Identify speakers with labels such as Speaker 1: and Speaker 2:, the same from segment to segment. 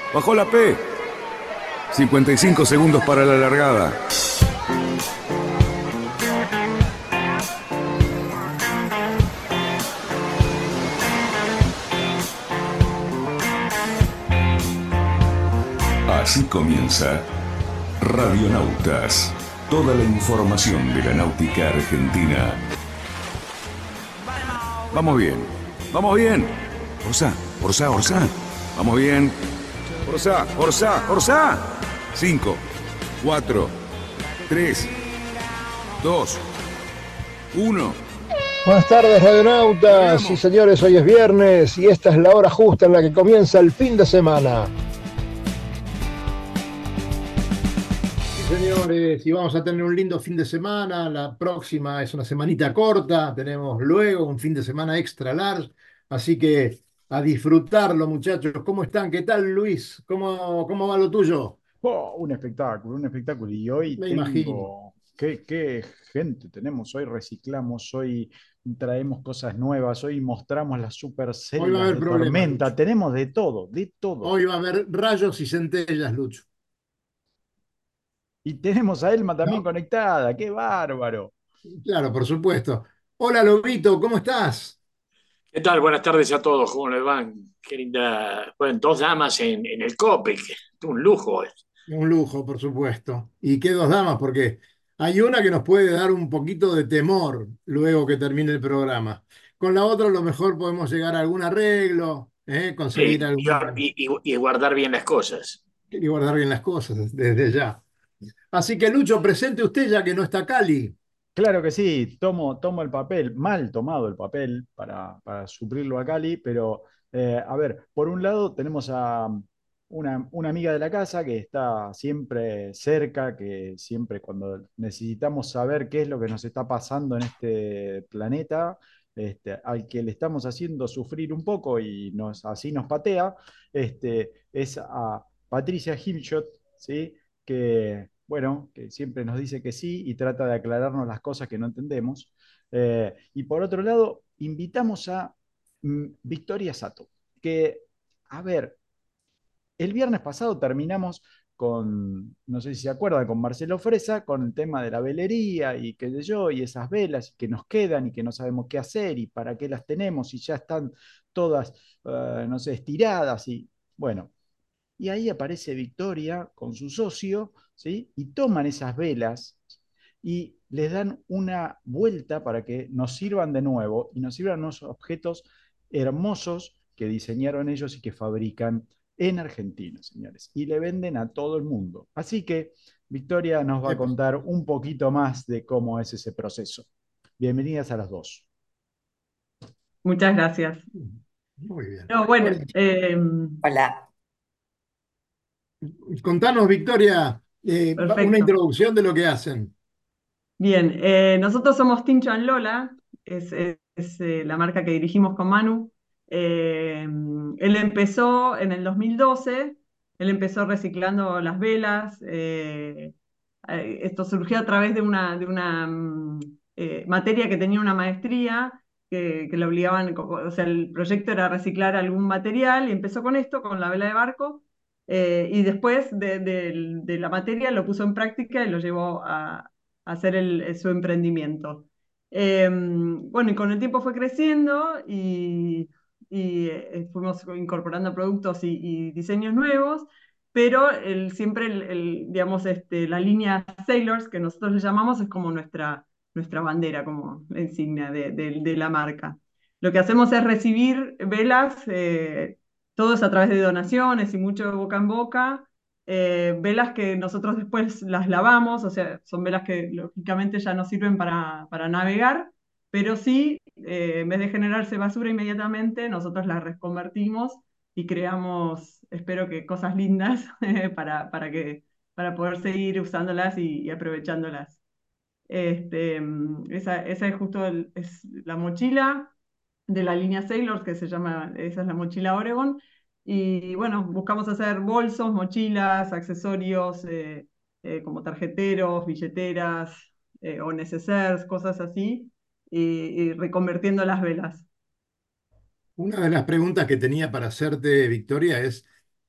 Speaker 1: Bajó la P. 55 segundos para la largada. Así comienza Radionautas. Toda la información de la náutica argentina. Vamos bien. Vamos bien. Orsá, Orsá, Orsá. Vamos bien. Orsá, Orsá, Orsá. 5, 4, 3, 2, 1.
Speaker 2: Buenas tardes, radionautas. Sí, señores, hoy es viernes y esta es la hora justa en la que comienza el fin de semana. Sí, señores, y vamos a tener un lindo fin de semana. La próxima es una semanita corta. Tenemos luego un fin de semana extra large. Así que a disfrutarlo, muchachos. ¿Cómo están? ¿Qué tal, Luis? ¿Cómo va lo tuyo?
Speaker 3: Oh, un espectáculo, un espectáculo. Y hoy
Speaker 2: Me imagino.
Speaker 3: tengo, qué gente tenemos, hoy reciclamos, hoy traemos cosas nuevas, hoy mostramos las super
Speaker 2: Hoy va a
Speaker 3: células
Speaker 2: haber
Speaker 3: de
Speaker 2: problemas,
Speaker 3: tormenta,
Speaker 2: Lucho.
Speaker 3: tenemos de todo, de todo.
Speaker 2: Hoy va a haber rayos y centellas, Lucho.
Speaker 3: Y tenemos a Elma también
Speaker 2: ¿No?
Speaker 3: conectada, qué bárbaro.
Speaker 2: Claro, por supuesto. Hola, Lobito, ¿cómo estás?
Speaker 4: ¿Qué tal? Buenas tardes a todos. ¿Cómo les van? Qué linda. Bueno, dos damas en el COPE. Un lujo.
Speaker 2: Un lujo, por supuesto. ¿Y qué dos damas? Porque hay una que nos puede dar un poquito de temor luego que termine el programa. Con la otra a lo mejor podemos llegar a algún arreglo, conseguir
Speaker 4: Sí,
Speaker 2: alguna
Speaker 4: y guardar bien las cosas.
Speaker 2: y guardar bien las cosas desde ya. Así que Lucho, presente usted ya que no está Cali.
Speaker 3: Claro que sí, tomo el papel, mal tomado el papel para suplirlo a Cali, pero a ver, por un lado tenemos a una amiga de la casa que está siempre cerca, que siempre cuando necesitamos saber qué es lo que nos está pasando en este planeta, al que le estamos haciendo sufrir un poco y así nos patea, es a Patricia Himshot, ¿sí? Que, bueno, que siempre nos dice que sí y trata de aclararnos las cosas que no entendemos. Y por otro lado, invitamos a Victoria Sato, que, a ver, el viernes pasado terminamos con, no sé si se acuerdan, con Marcelo Fresa, con el tema de la velería y qué sé yo, y esas velas que nos quedan y que no sabemos qué hacer y para qué las tenemos y ya están todas, no sé, estiradas y bueno, y ahí aparece Victoria con su socio, ¿sí? Y toman esas velas y les dan una vuelta para que nos sirvan de nuevo y nos sirvan unos objetos hermosos que diseñaron ellos y que fabrican en Argentina, señores, y le venden a todo el mundo. Así que Victoria nos va a
Speaker 2: Epa.
Speaker 3: contar un poquito más de cómo es ese proceso. Bienvenidas a las dos.
Speaker 5: Muchas gracias.
Speaker 2: Muy bien.
Speaker 5: No, bueno,
Speaker 2: Bueno,
Speaker 6: Hola.
Speaker 2: contanos, Victoria, una
Speaker 5: perfecto.
Speaker 2: introducción de lo que hacen.
Speaker 5: Bien, nosotros somos Tincho and Lola, es la marca que dirigimos con Manu. Él empezó en el 2012, él empezó reciclando las velas. Esto surgió a través de una materia que tenía una maestría que le obligaban, o sea, el proyecto era reciclar algún material y empezó con esto, con la vela de barco. Y después de la materia lo puso en práctica y lo llevó a hacer su emprendimiento. Bueno, y con el tiempo fue creciendo y fuimos incorporando productos y diseños nuevos, pero siempre, digamos, la línea Sailors, que nosotros le llamamos, es como nuestra bandera, como la insignia de la marca. Lo que hacemos es recibir velas, todos a través de donaciones y mucho boca en boca, velas que nosotros después las lavamos, o sea, son velas que lógicamente ya no sirven para navegar, pero sí, en vez de generarse basura inmediatamente, nosotros las reconvertimos y creamos, espero que cosas lindas para poder seguir usándolas y aprovechándolas. Esa es justo es la mochila de la línea Sailors, que se llama, esa es la mochila Oregon. Y bueno, buscamos hacer bolsos, mochilas, accesorios como tarjeteros, billeteras o necessaires, cosas así, y reconvirtiendo las velas.
Speaker 2: Una de las preguntas que tenía para hacerte, Victoria, es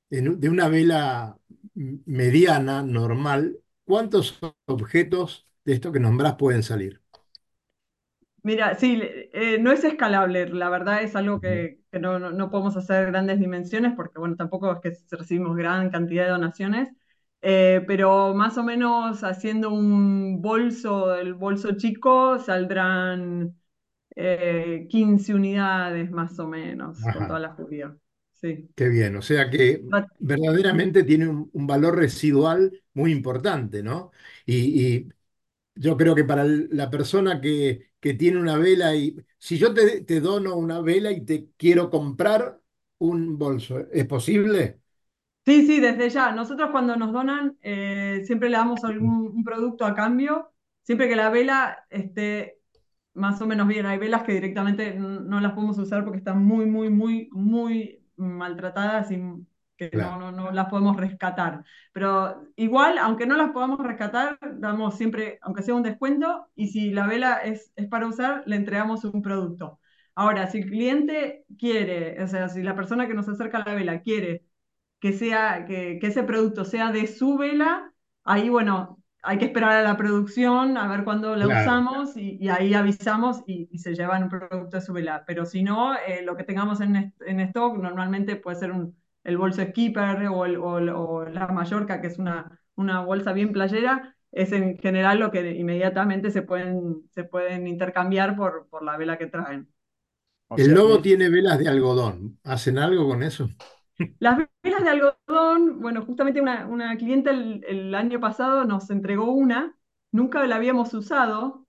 Speaker 2: de una vela mediana, normal, ¿cuántos objetos de esto que nombrás pueden salir?
Speaker 5: Mira, sí, no es escalable, la verdad es algo
Speaker 2: Ujú.
Speaker 5: que no podemos hacer grandes dimensiones porque, bueno, tampoco es que recibimos gran cantidad de donaciones, pero más o menos haciendo un bolso, el bolso chico, saldrán 15 unidades más o menos, con toda
Speaker 2: Ajá,
Speaker 5: la furia. Sí.
Speaker 2: qué bien. O sea que verdaderamente tiene un valor residual muy importante, ¿no? Y yo creo que para la persona que tiene una vela y si yo te dono una vela y te quiero comprar un bolso, ¿es posible?
Speaker 5: Sí, sí, desde ya. Nosotros cuando nos donan, siempre le damos algún un producto a cambio, siempre que la vela esté más o menos bien. Hay velas que directamente no las podemos usar porque están muy, muy, muy, muy maltratadas y que
Speaker 2: Claro,
Speaker 5: no las podemos rescatar. Pero igual, aunque no las podamos rescatar, damos siempre, aunque sea un descuento, y si la vela es para usar, le entregamos un producto. Ahora, si el cliente quiere, o sea, si la persona que nos acerca a la vela quiere que ese producto sea de su vela, ahí bueno, hay que esperar a la producción, a ver cuándo la
Speaker 2: claro,
Speaker 5: usamos y ahí avisamos y se llevan un producto de su vela. Pero si no, lo que tengamos en stock normalmente puede ser el bolso Skipper o la Mallorca, que es una bolsa bien playera, es en general lo que inmediatamente se pueden intercambiar por la vela que traen.
Speaker 3: O
Speaker 2: el
Speaker 3: sea
Speaker 2: lobo
Speaker 3: que
Speaker 2: tiene velas de algodón. ¿Hacen algo con eso?
Speaker 5: Las velas de algodón, bueno, justamente una clienta el año pasado nos entregó una, nunca la habíamos usado,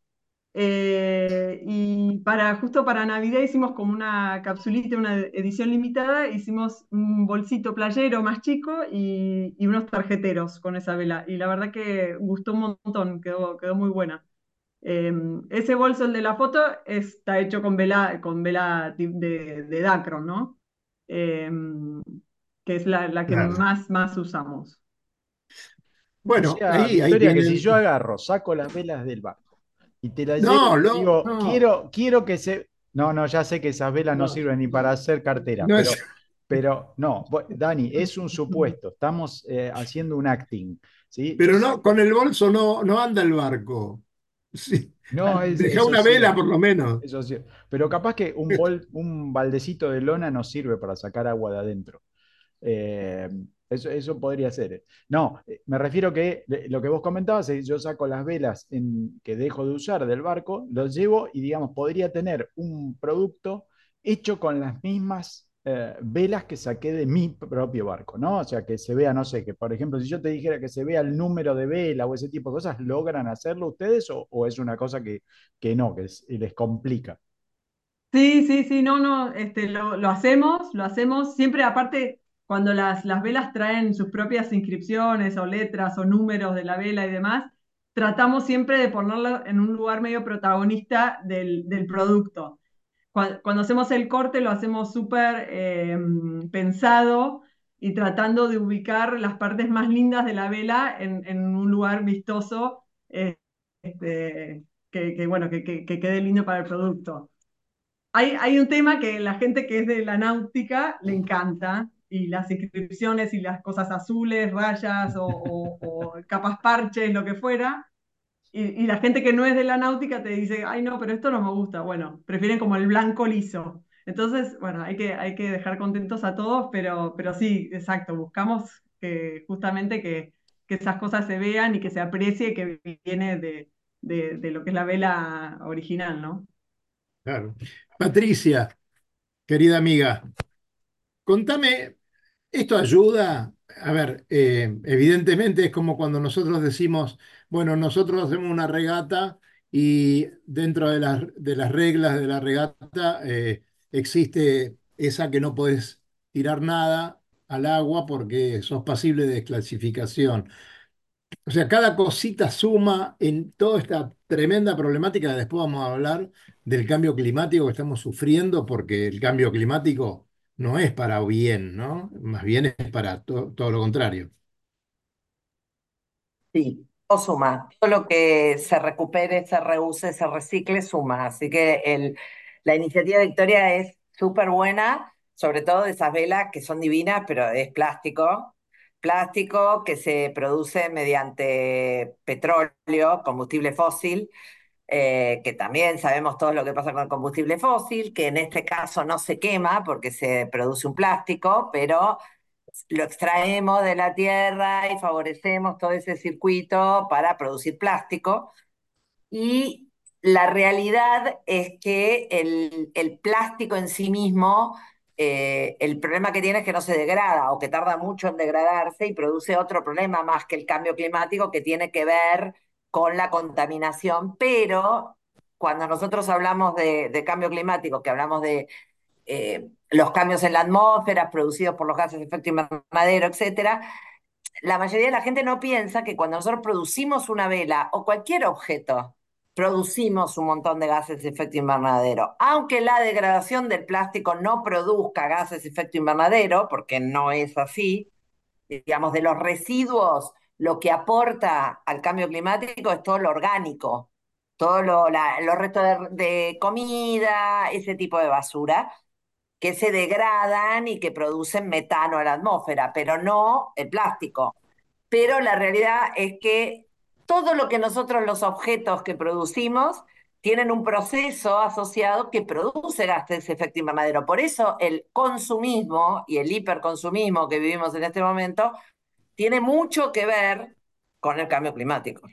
Speaker 5: y justo para Navidad hicimos como una capsulita, una edición limitada, hicimos un bolsito playero más chico y unos tarjeteros con esa vela, y la verdad que gustó un montón, quedó muy buena. Ese bolso, el de la foto, está hecho con vela de Dacron, ¿no? Em, que es la que
Speaker 2: Claro.
Speaker 5: más usamos.
Speaker 3: O
Speaker 2: Bueno,
Speaker 3: sea,
Speaker 2: ahí
Speaker 3: Victoria, que si yo
Speaker 2: tienen.
Speaker 3: agarro, saco las velas del barco y te las llevo
Speaker 2: No,
Speaker 3: y te
Speaker 2: no,
Speaker 3: digo,
Speaker 2: no,
Speaker 3: quiero que se... No, no, ya sé que esas velas no
Speaker 2: no,
Speaker 3: sirven ni para hacer carteras,
Speaker 2: no es.
Speaker 3: pero no, Dani, es un supuesto, estamos haciendo un acting, ¿sí? Yo
Speaker 2: Pero no, con
Speaker 3: saco,
Speaker 2: el bolso no anda el barco. Sí.
Speaker 3: no,
Speaker 2: Deja
Speaker 3: eso
Speaker 2: una
Speaker 3: es
Speaker 2: vela
Speaker 3: cierto,
Speaker 2: por lo menos.
Speaker 3: eso es cierto, pero capaz que un baldecito de lona no sirve para sacar agua de adentro. Eh, eso podría ser. No, me refiero que lo que vos comentabas es yo saco las velas que dejo de usar del barco, los llevo y digamos, podría tener un producto hecho con las mismas velas que saqué de mi propio barco, ¿no? O sea, que se vea, no sé, que por ejemplo, si yo te dijera que se vea el número de vela o ese tipo de cosas, ¿logran hacerlo ustedes o es una cosa que no, y les complica?
Speaker 5: Sí, sí, sí, no, lo hacemos siempre, aparte, cuando las velas traen sus propias inscripciones o letras o números de la vela y demás, tratamos siempre de ponerlo en un lugar medio protagonista del producto. Cuando hacemos el corte lo hacemos súper pensado y tratando de ubicar las partes más lindas de la vela en un lugar vistoso, este, bueno, que quede lindo para el producto. Hay un tema que la gente que es de la náutica le encanta, y las inscripciones y las cosas azules, rayas o capas parches, lo que fuera, y la gente que no es de la náutica te dice, ay no, pero esto no me gusta. Bueno, prefieren como el blanco liso. Entonces, bueno, hay que dejar contentos a todos, pero sí, exacto, buscamos que justamente que esas cosas se vean y que se aprecie que viene de lo que es la vela original, ¿no?
Speaker 2: Claro. Patricia, querida amiga, contame, ¿esto ayuda? A ver, evidentemente es como cuando nosotros decimos, bueno, nosotros hacemos una regata y dentro de las reglas de la regata existe esa que no podés tirar nada al agua porque sos pasible de desclasificación. O sea, cada cosita suma en toda esta tremenda problemática. Después vamos a hablar del cambio climático que estamos sufriendo, porque el cambio climático no es para bien, ¿no? Más bien es para todo lo contrario.
Speaker 6: Sí, todo suma. Todo lo que se recupere, se reuse, se recicle, suma. Así que la iniciativa de Victoria es súper buena. sobre todo de esas velas que son divinas, pero es plástico. Plástico que se produce mediante petróleo, combustible fósil, que también sabemos todo lo que pasa con el combustible fósil, que en este caso no se quema porque se produce un plástico, pero lo extraemos de la tierra y favorecemos todo ese circuito para producir plástico. Y la realidad es que el plástico en sí mismo, el problema que tiene es que no se degrada o que tarda mucho en degradarse y produce otro problema más que el cambio climático que tiene que ver con la contaminación. Pero cuando nosotros hablamos de cambio climático, que hablamos de los cambios en la atmósfera producidos por los gases de efecto invernadero, etcétera, la mayoría de la gente no piensa que cuando nosotros producimos una vela o cualquier objeto, producimos un montón de gases de efecto invernadero. Aunque la degradación del plástico no produzca gases de efecto invernadero, porque no es así, digamos, de los residuos, lo que aporta al cambio climático es todo lo orgánico, todo los restos de comida, ese tipo de basura que se degradan y que producen metano a la atmósfera, pero no el plástico. Pero la realidad es que todo lo que nosotros, los objetos que producimos, tienen un proceso asociado que produce gases de efecto invernadero. Por eso el consumismo y el hiperconsumismo que vivimos en este momento tiene mucho que ver con el cambio climático.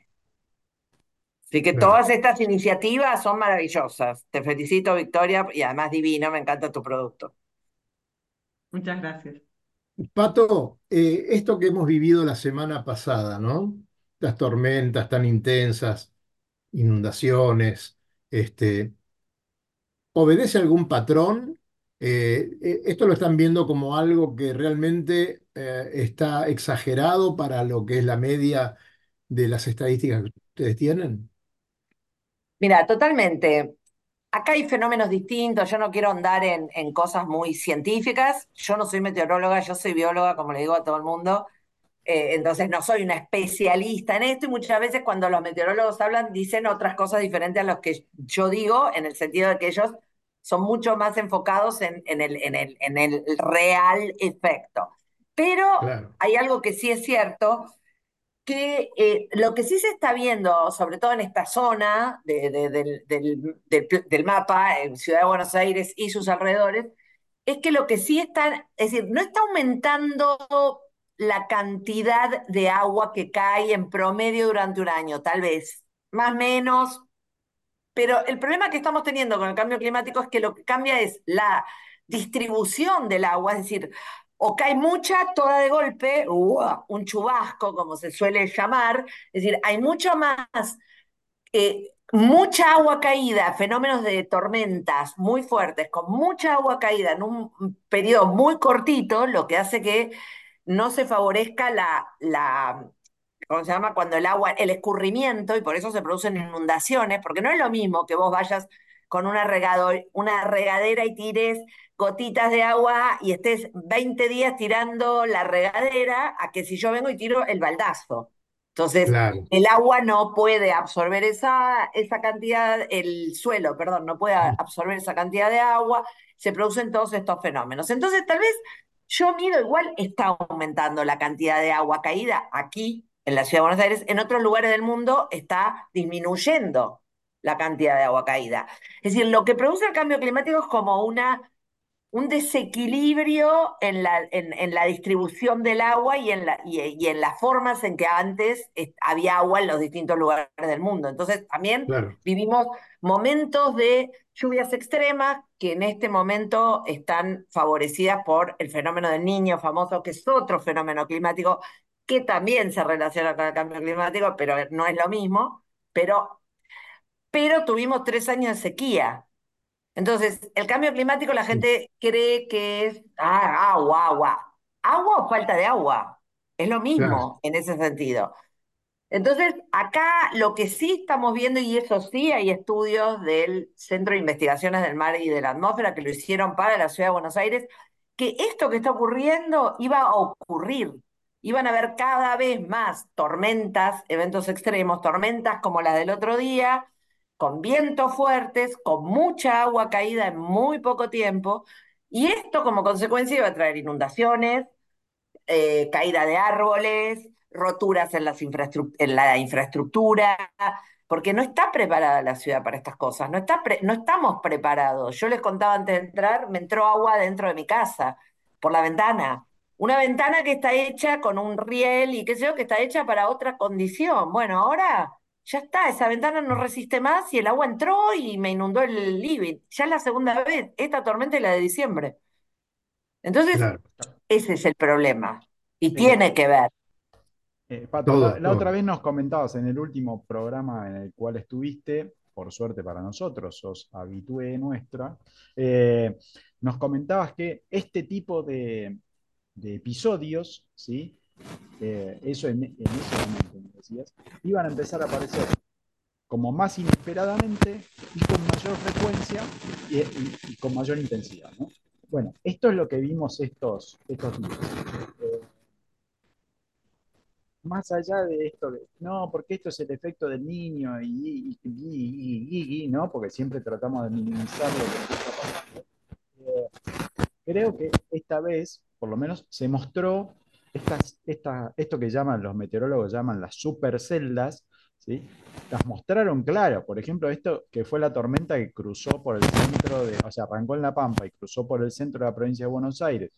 Speaker 6: Así que
Speaker 2: Claro.
Speaker 6: todas estas iniciativas son maravillosas. Te felicito, Victoria, y además divino, me encanta tu producto.
Speaker 5: Muchas gracias.
Speaker 2: Pato, esto que hemos vivido la semana pasada, ¿no? Las tormentas tan intensas, inundaciones, este, ¿obedece algún patrón? ¿Esto lo están viendo como algo que realmente está exagerado para lo que es la media de las estadísticas que ustedes tienen?
Speaker 6: Mira, totalmente. Acá hay fenómenos distintos, yo no quiero andar en cosas muy científicas, yo no soy meteoróloga, yo soy bióloga, como le digo a todo el mundo, entonces no soy una especialista en esto y muchas veces cuando los meteorólogos hablan dicen otras cosas diferentes a las que yo digo, en el sentido de que ellos son mucho más enfocados en el real efecto. Pero
Speaker 2: Claro,
Speaker 6: hay algo que sí es cierto, que lo que sí se está viendo, sobre todo en esta zona del mapa, en Ciudad de Buenos Aires y sus alrededores, es que lo que sí está, es decir, no está aumentando la cantidad de agua que cae en promedio durante un año, tal vez, más o menos, pero el problema que estamos teniendo con el cambio climático es que lo que cambia es la distribución del agua, es decir, o cae mucha toda de golpe, un chubasco, como se suele llamar, es decir, hay mucho más, mucha agua caída, fenómenos de tormentas muy fuertes, con mucha agua caída en un periodo muy cortito, lo que hace que no se favorezca ¿cómo se llama? Cuando el agua, el escurrimiento, y por eso se producen inundaciones, porque no es lo mismo que vos vayas con una regadera y tires gotitas de agua y estés 20 días tirando la regadera, a que si yo vengo y tiro el baldazo. Entonces,
Speaker 2: claro.
Speaker 6: el agua no puede absorber esa cantidad, el suelo, perdón, no puede absorber esa cantidad de agua, se producen todos estos fenómenos. Entonces, tal vez yo mido, igual está aumentando la cantidad de agua caída aquí en la Ciudad de Buenos Aires, en otros lugares del mundo está disminuyendo la cantidad de agua caída. Es decir, lo que produce el cambio climático es como un desequilibrio en la distribución del agua y en las formas en que antes había agua en los distintos lugares del mundo. Entonces también
Speaker 2: Claro.
Speaker 6: vivimos momentos de lluvias extremas que en este momento están favorecidas por el fenómeno del Niño famoso, que es otro fenómeno climático que también se relaciona con el cambio climático, pero no es lo mismo, pero tuvimos 3 años de sequía. Entonces, el cambio climático la
Speaker 2: Sí,
Speaker 6: gente cree que es agua, agua. Agua o falta de agua. Es lo
Speaker 2: claro.
Speaker 6: mismo en ese sentido. Entonces, acá lo que sí estamos viendo, y eso sí hay estudios del Centro de Investigaciones del Mar y de la Atmósfera que lo hicieron para la Ciudad de Buenos Aires, que esto que está ocurriendo iba a ocurrir. Iban a haber cada vez más tormentas, eventos extremos, tormentas como las del otro día, con vientos fuertes, con mucha agua caída en muy poco tiempo, Y esto como consecuencia iba a traer inundaciones, caída de árboles, roturas en, en la infraestructura, porque no está preparada la ciudad para estas cosas, no estamos preparados. Yo les contaba antes de entrar, me entró agua dentro de mi casa, por la ventana. Una ventana que está hecha con un riel y qué sé yo, que está hecha para otra condición. Bueno, ahora ya está, esa ventana no resiste más y el agua entró y me inundó el living. Ya es la segunda vez, esta tormenta es la de diciembre. Entonces,
Speaker 2: Claro,
Speaker 6: ese es el problema. Y
Speaker 3: Eh,
Speaker 6: tiene que ver.
Speaker 3: Pato,
Speaker 2: todo,
Speaker 3: la otra
Speaker 2: todo.
Speaker 3: vez nos comentabas en el último programa en el cual estuviste, por suerte para nosotros, sos habitué nuestra, eh, nos comentabas que este tipo de episodios, ¿sí? Eso en ese momento, me decías, iban a empezar a aparecer como más inesperadamente y con mayor frecuencia y con mayor intensidad, ¿no? Bueno, esto es lo que vimos estos días. Eh, Más allá de esto, no, porque esto es el efecto del niño ¿no? Porque siempre tratamos de minimizar lo que está pasando. Creo que esta vez, por lo menos, se mostró esto que llaman los meteorólogos, llaman las superceldas, ¿sí? Las mostraron claras. Por ejemplo, esto que fue la tormenta que cruzó por el centro o sea, arrancó en La Pampa y cruzó por el centro de la provincia de Buenos Aires,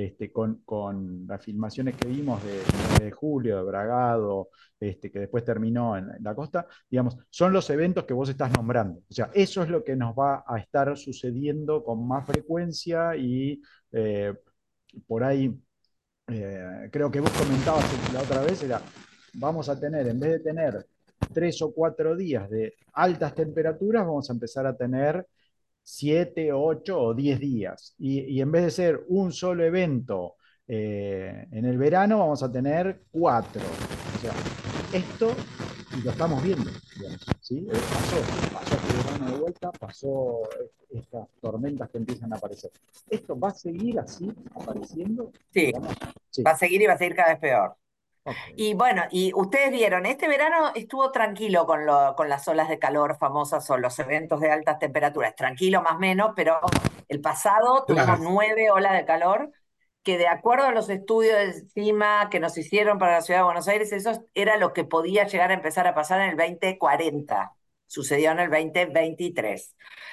Speaker 3: con las filmaciones que vimos de julio, de Bragado, que después terminó en la costa, digamos, son los eventos que vos estás nombrando. O sea, eso es lo que nos va a estar sucediendo con más frecuencia y eh, por ahí, creo que vos comentabas la otra vez, era, vamos a tener, en vez de tener 3 o 4 días de altas temperaturas, vamos a empezar a tener 7, 8 o 10 días. Y en vez de ser un solo evento en el verano, vamos a tener 4. O sea, esto y lo estamos viendo, digamos, ¿sí? Pasó este verano de vuelta, pasó estas tormentas que empiezan a aparecer. ¿Esto va a seguir así apareciendo?
Speaker 6: Sí,
Speaker 3: Digamos? Sí,
Speaker 6: va a seguir y va a seguir cada vez peor.
Speaker 3: ok.
Speaker 6: Y bueno, y ustedes vieron, este verano estuvo tranquilo con las olas de calor famosas o los eventos de altas temperaturas. Tranquilo más o menos, pero el pasado tuvimos
Speaker 2: Claro.
Speaker 6: 9 olas de calor que de acuerdo a los estudios de clima que nos hicieron para la ciudad de Buenos Aires, eso era lo que podía llegar a empezar a pasar en el 2040. Sucedió en el 2023.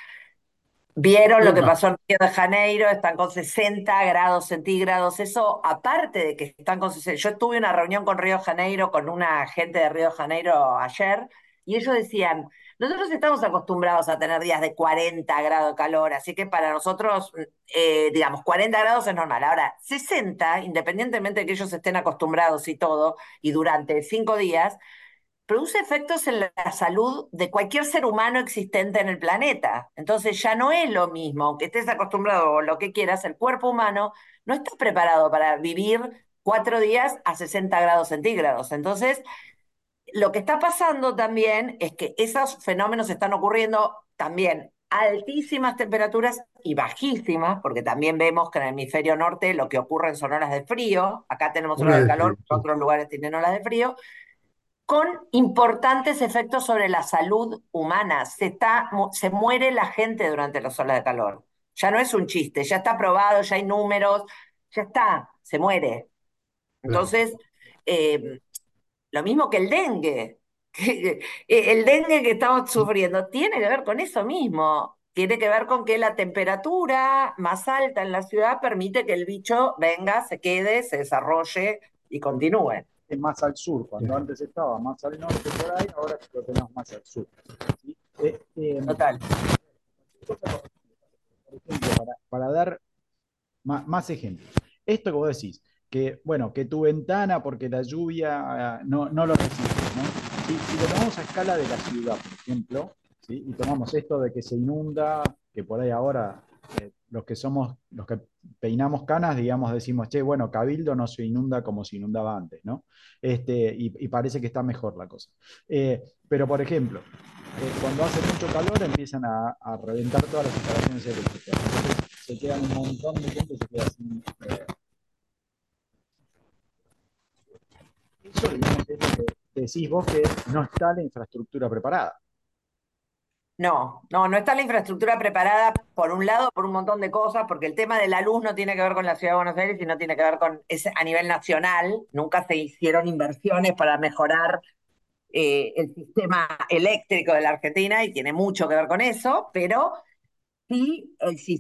Speaker 6: Vieron lo que
Speaker 2: Epa,
Speaker 6: pasó en Río de Janeiro, están con 60 grados centígrados. Eso, aparte de que están con 60, yo tuve una reunión con Río de Janeiro, con una gente de Río de Janeiro ayer, y ellos decían, nosotros estamos acostumbrados a tener días de 40 grados de calor, así que para nosotros, digamos, 40 grados es normal. Ahora, 60, independientemente de que ellos estén acostumbrados y todo, y durante 5 días, produce efectos en la salud de cualquier ser humano existente en el planeta. Entonces ya no es lo mismo, aunque estés acostumbrado o lo que quieras, el cuerpo humano no está preparado para vivir 4 días a 60 grados centígrados. Entonces, lo que está pasando también es que esos fenómenos están ocurriendo también altísimas temperaturas y bajísimas, porque también vemos que en el hemisferio norte lo que ocurre son olas de frío, acá tenemos
Speaker 2: ola
Speaker 6: olas de
Speaker 2: de
Speaker 6: calor,
Speaker 2: frío,
Speaker 6: en
Speaker 2: sí.
Speaker 6: otros lugares tienen olas de frío, con importantes efectos sobre la salud humana. Se muere la gente durante las olas de calor. Ya no es un chiste, ya está probado, ya hay números, ya está, se muere.
Speaker 2: Claro.
Speaker 6: Entonces, eh, lo mismo que el dengue. El dengue que estamos sufriendo tiene que ver con eso mismo. Tiene que ver con que la temperatura más alta en la ciudad permite que el bicho venga, se quede, se desarrolle y continúe.
Speaker 3: Es más al sur, cuando
Speaker 2: Ya.
Speaker 3: antes estaba más al norte por ahí, ahora lo tenemos más al sur. ¿Sí?
Speaker 6: Total.
Speaker 3: Por ejemplo, para dar más ejemplos. Esto que vos decís, que bueno, que tu ventana, porque la lluvia no lo resiste, ¿no? Si lo tomamos a escala de la ciudad, por ejemplo, ¿sí? Y tomamos esto de que se inunda, que por ahí ahora los que peinamos canas, digamos, decimos, che, bueno, Cabildo no se inunda como se inundaba antes, ¿no? Y parece que está mejor la cosa. Pero, por ejemplo, cuando hace mucho calor empiezan a reventar todas las instalaciones eléctricas. Entonces se quedan un montón de gente, se queda sin. Eso, digamos, es lo que decís vos que no está la infraestructura preparada.
Speaker 6: No está la infraestructura preparada, por un lado, por un montón de cosas, porque el tema de la luz no tiene que ver con la Ciudad de Buenos Aires, sino tiene que ver con, a nivel nacional. Nunca se hicieron inversiones para mejorar el sistema eléctrico de la Argentina y tiene mucho que ver con eso, pero sí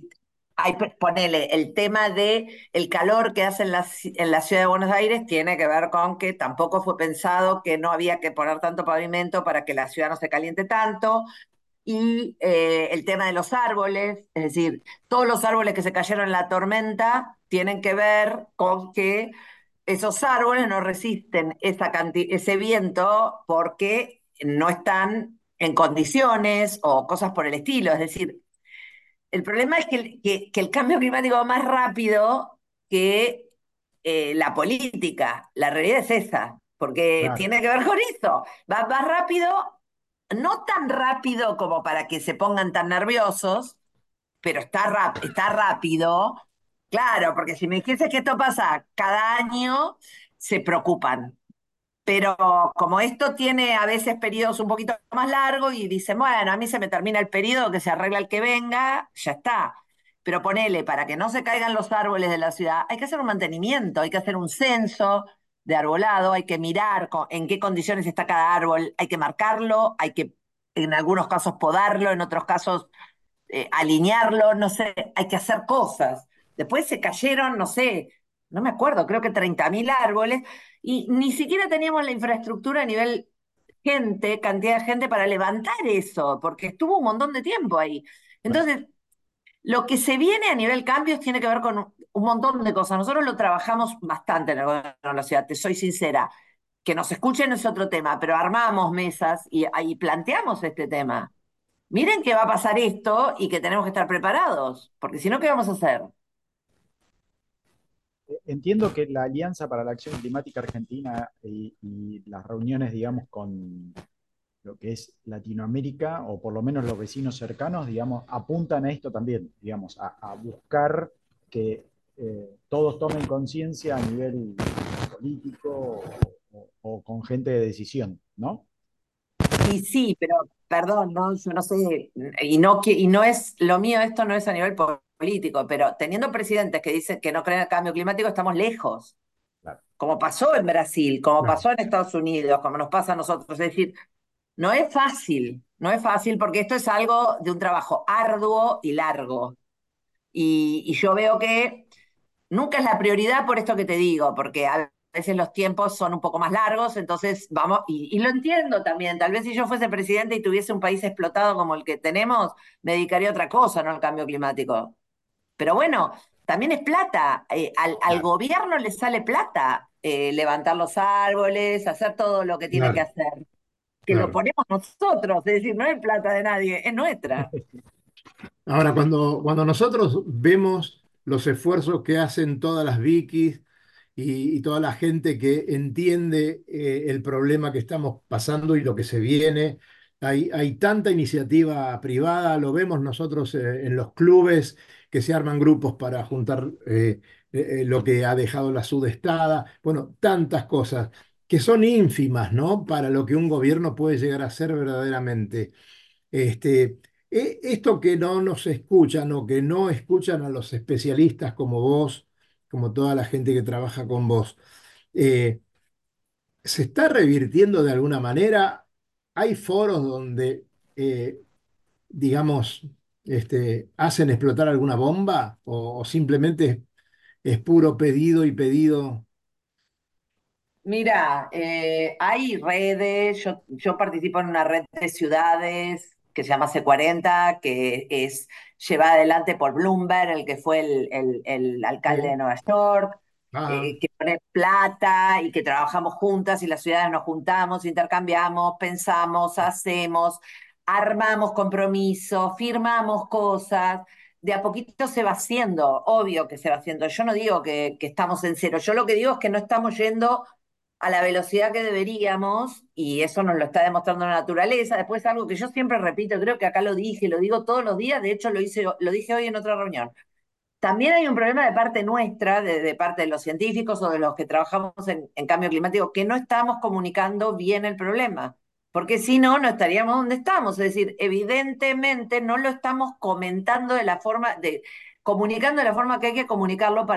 Speaker 6: ponele, el tema de el calor que hace en la ciudad de Buenos Aires tiene que ver con que tampoco fue pensado que no había que poner tanto pavimento para que la ciudad no se caliente tanto, y el tema de los árboles, es decir, todos los árboles que se cayeron en la tormenta tienen que ver con que esos árboles no resisten ese viento porque no están en condiciones o cosas por el estilo. Es decir, el problema es que el cambio climático va más rápido que la política. La realidad es esa, porque
Speaker 3: Claro.
Speaker 6: tiene que ver con eso. Va más rápido, no tan rápido como para que se pongan tan nerviosos, pero está rápido. Claro, porque si me dijese que esto pasa cada año, se preocupan. Pero como esto tiene a veces periodos un poquito más largos y dicen, bueno, a mí se me termina el periodo, que se arregla el que venga, ya está. Pero ponele, para que no se caigan los árboles de la ciudad, hay que hacer un mantenimiento, hay que hacer un censo de arbolado, hay que mirar en qué condiciones está cada árbol, hay que marcarlo, hay que en algunos casos podarlo, en otros casos alinearlo, no sé, hay que hacer cosas. Después se cayeron, no sé, no me acuerdo, creo que 30.000 árboles, y ni siquiera teníamos la infraestructura a nivel gente, cantidad de gente para levantar eso, porque estuvo un montón de tiempo ahí.
Speaker 3: Claro.
Speaker 6: Entonces, lo que se viene a nivel cambios tiene que ver con un montón de cosas. Nosotros lo trabajamos bastante en el gobierno de la ciudad, te soy sincera. Que nos escuchen es otro tema, pero armamos mesas y ahí planteamos este tema. Miren que va a pasar esto y que tenemos que estar preparados, porque si no, ¿qué vamos a hacer?
Speaker 3: Entiendo que la Alianza para la Acción Climática Argentina y las reuniones, digamos, con lo que es Latinoamérica, o por lo menos los vecinos cercanos, digamos, apuntan a esto también, digamos, a buscar que todos tomen conciencia a nivel político o con gente de decisión, ¿no?
Speaker 6: Y sí, pero perdón, no, yo no sé, y no es lo mío, esto no es a nivel político, pero teniendo presidentes que dicen que no creen en el cambio climático, estamos lejos,
Speaker 3: Claro,
Speaker 6: como pasó en Brasil, como
Speaker 2: Claro.
Speaker 6: pasó en Estados Unidos, como nos pasa a nosotros. Es decir, no es fácil, no es fácil porque esto es algo de un trabajo arduo y largo. Y yo veo que nunca es la prioridad por esto que te digo, porque a veces los tiempos son un poco más largos, entonces vamos, y lo entiendo también, tal vez si yo fuese presidente y tuviese un país explotado como el que tenemos, me dedicaría a otra cosa, no al cambio climático. Pero bueno, también es plata, al
Speaker 2: Claro,
Speaker 6: gobierno le sale plata levantar los árboles, hacer todo lo que tiene que
Speaker 2: claro,
Speaker 6: hacer, que lo
Speaker 2: claro.
Speaker 6: ponemos nosotros, es decir, no es plata de nadie, es nuestra.
Speaker 2: Ahora, cuando nosotros vemos los esfuerzos que hacen todas las Vikis y toda la gente que entiende el problema que estamos pasando y lo que se viene, hay tanta iniciativa privada, lo vemos nosotros en los clubes que se arman grupos para juntar lo que ha dejado la sudestada, bueno, tantas cosas que son ínfimas, ¿no? Para lo que un gobierno puede llegar a ser verdaderamente. Este, Esto que no nos escuchan o que no escuchan a los especialistas como vos, como toda la gente que trabaja con vos, eh, ¿se está revirtiendo de alguna manera? ¿Hay foros donde, digamos, hacen explotar alguna bomba o simplemente es puro pedido y pedido?
Speaker 6: Mira, hay redes, yo participo en una red de ciudades que se llama C40, que es llevada adelante por Bloomberg, el que fue el alcalde de
Speaker 2: Sí.
Speaker 6: Nueva York,
Speaker 2: Ah,
Speaker 6: que pone plata y que trabajamos juntas y las ciudades nos juntamos, intercambiamos, pensamos, hacemos, armamos compromisos, firmamos cosas. De a poquito se va haciendo, obvio que se va haciendo. Yo no digo que estamos en cero, yo lo que digo es que no estamos yendo a la velocidad que deberíamos, y eso nos lo está demostrando la naturaleza. Después algo que yo siempre repito, creo que acá lo dije, lo digo todos los días, de hecho lo dije hoy en otra reunión. También hay un problema de parte nuestra, de parte de los científicos o de los que trabajamos en cambio climático, que no estamos comunicando bien el problema. porque si no, no estaríamos donde estamos. Es decir, evidentemente no lo estamos comentando comunicando de la forma que hay que comunicarlo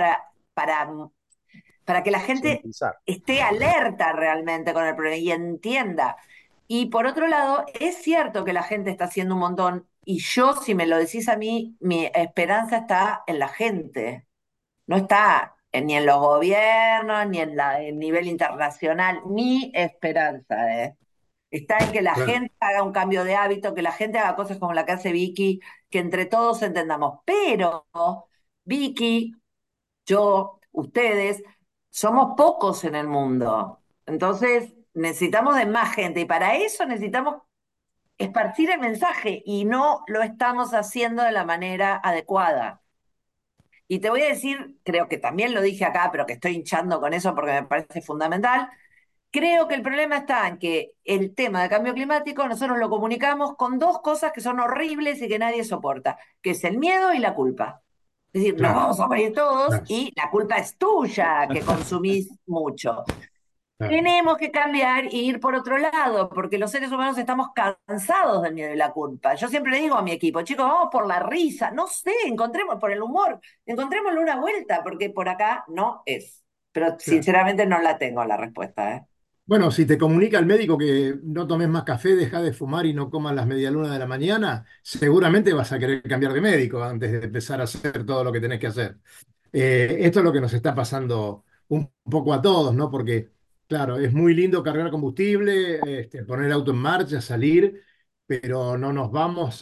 Speaker 6: para que la gente
Speaker 3: Concientizar.
Speaker 6: esté alerta realmente con el problema y entienda. Y por otro lado, es cierto que la gente está haciendo un montón, y yo, si me lo decís a mí, mi esperanza está en la gente, no está ni en los gobiernos, ni en el nivel internacional. Mi esperanza, está en que la
Speaker 2: Claro.
Speaker 6: gente haga un cambio de hábito, que la gente haga cosas como la que hace Vicky, que entre todos entendamos. Pero Vicky, yo, ustedes, somos pocos en el mundo. Entonces, necesitamos de más gente y para eso necesitamos esparcir el mensaje y no lo estamos haciendo de la manera adecuada. Y te voy a decir, creo que también lo dije acá, pero que estoy hinchando con eso porque me parece fundamental. Creo que el problema está en que el tema de cambio climático nosotros lo comunicamos con dos cosas que son horribles y que nadie soporta, que es el miedo y la culpa. Es decir, nos
Speaker 2: Claro,
Speaker 6: vamos a morir todos
Speaker 2: claro,
Speaker 6: y la culpa es tuya que consumís mucho.
Speaker 2: claro.
Speaker 6: Tenemos que cambiar e ir por otro lado, porque los seres humanos estamos cansados del miedo y la culpa. Yo siempre le digo a mi equipo, chicos, vamos por la risa, no sé, encontremos por el humor, encontrémosle una vuelta, porque por acá no es. Pero
Speaker 2: Claro.
Speaker 6: sinceramente no la tengo la respuesta, ¿eh?
Speaker 2: Bueno, si te comunica el médico que no tomes más café, deja de fumar y no comas las medialunas de la mañana, seguramente vas a querer cambiar de médico antes de empezar a hacer todo lo que tenés que hacer. Esto es lo que nos está pasando un poco a todos, ¿no? Porque, claro, es muy lindo cargar combustible, poner el auto en marcha, salir, pero no nos vamos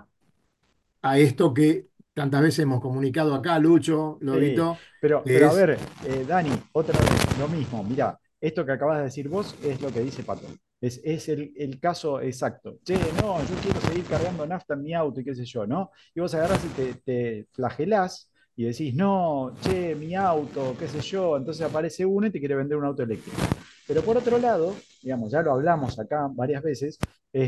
Speaker 2: a esto que tantas veces hemos comunicado acá, Lucho,
Speaker 3: Sí,
Speaker 2: Lobito, que
Speaker 3: pero a
Speaker 2: es,
Speaker 3: ver, Dani, otra vez, lo mismo. Mirá, esto que acabas de decir vos es lo que dice Pato. Es el caso exacto. Che, no, yo quiero seguir cargando nafta en mi auto y qué sé yo, ¿no? Y vos agarrás y te flagelás y decís, no, che, mi auto, qué sé yo. Entonces aparece uno y te quiere vender un auto eléctrico. Pero por otro lado, digamos, ya lo hablamos acá varias veces,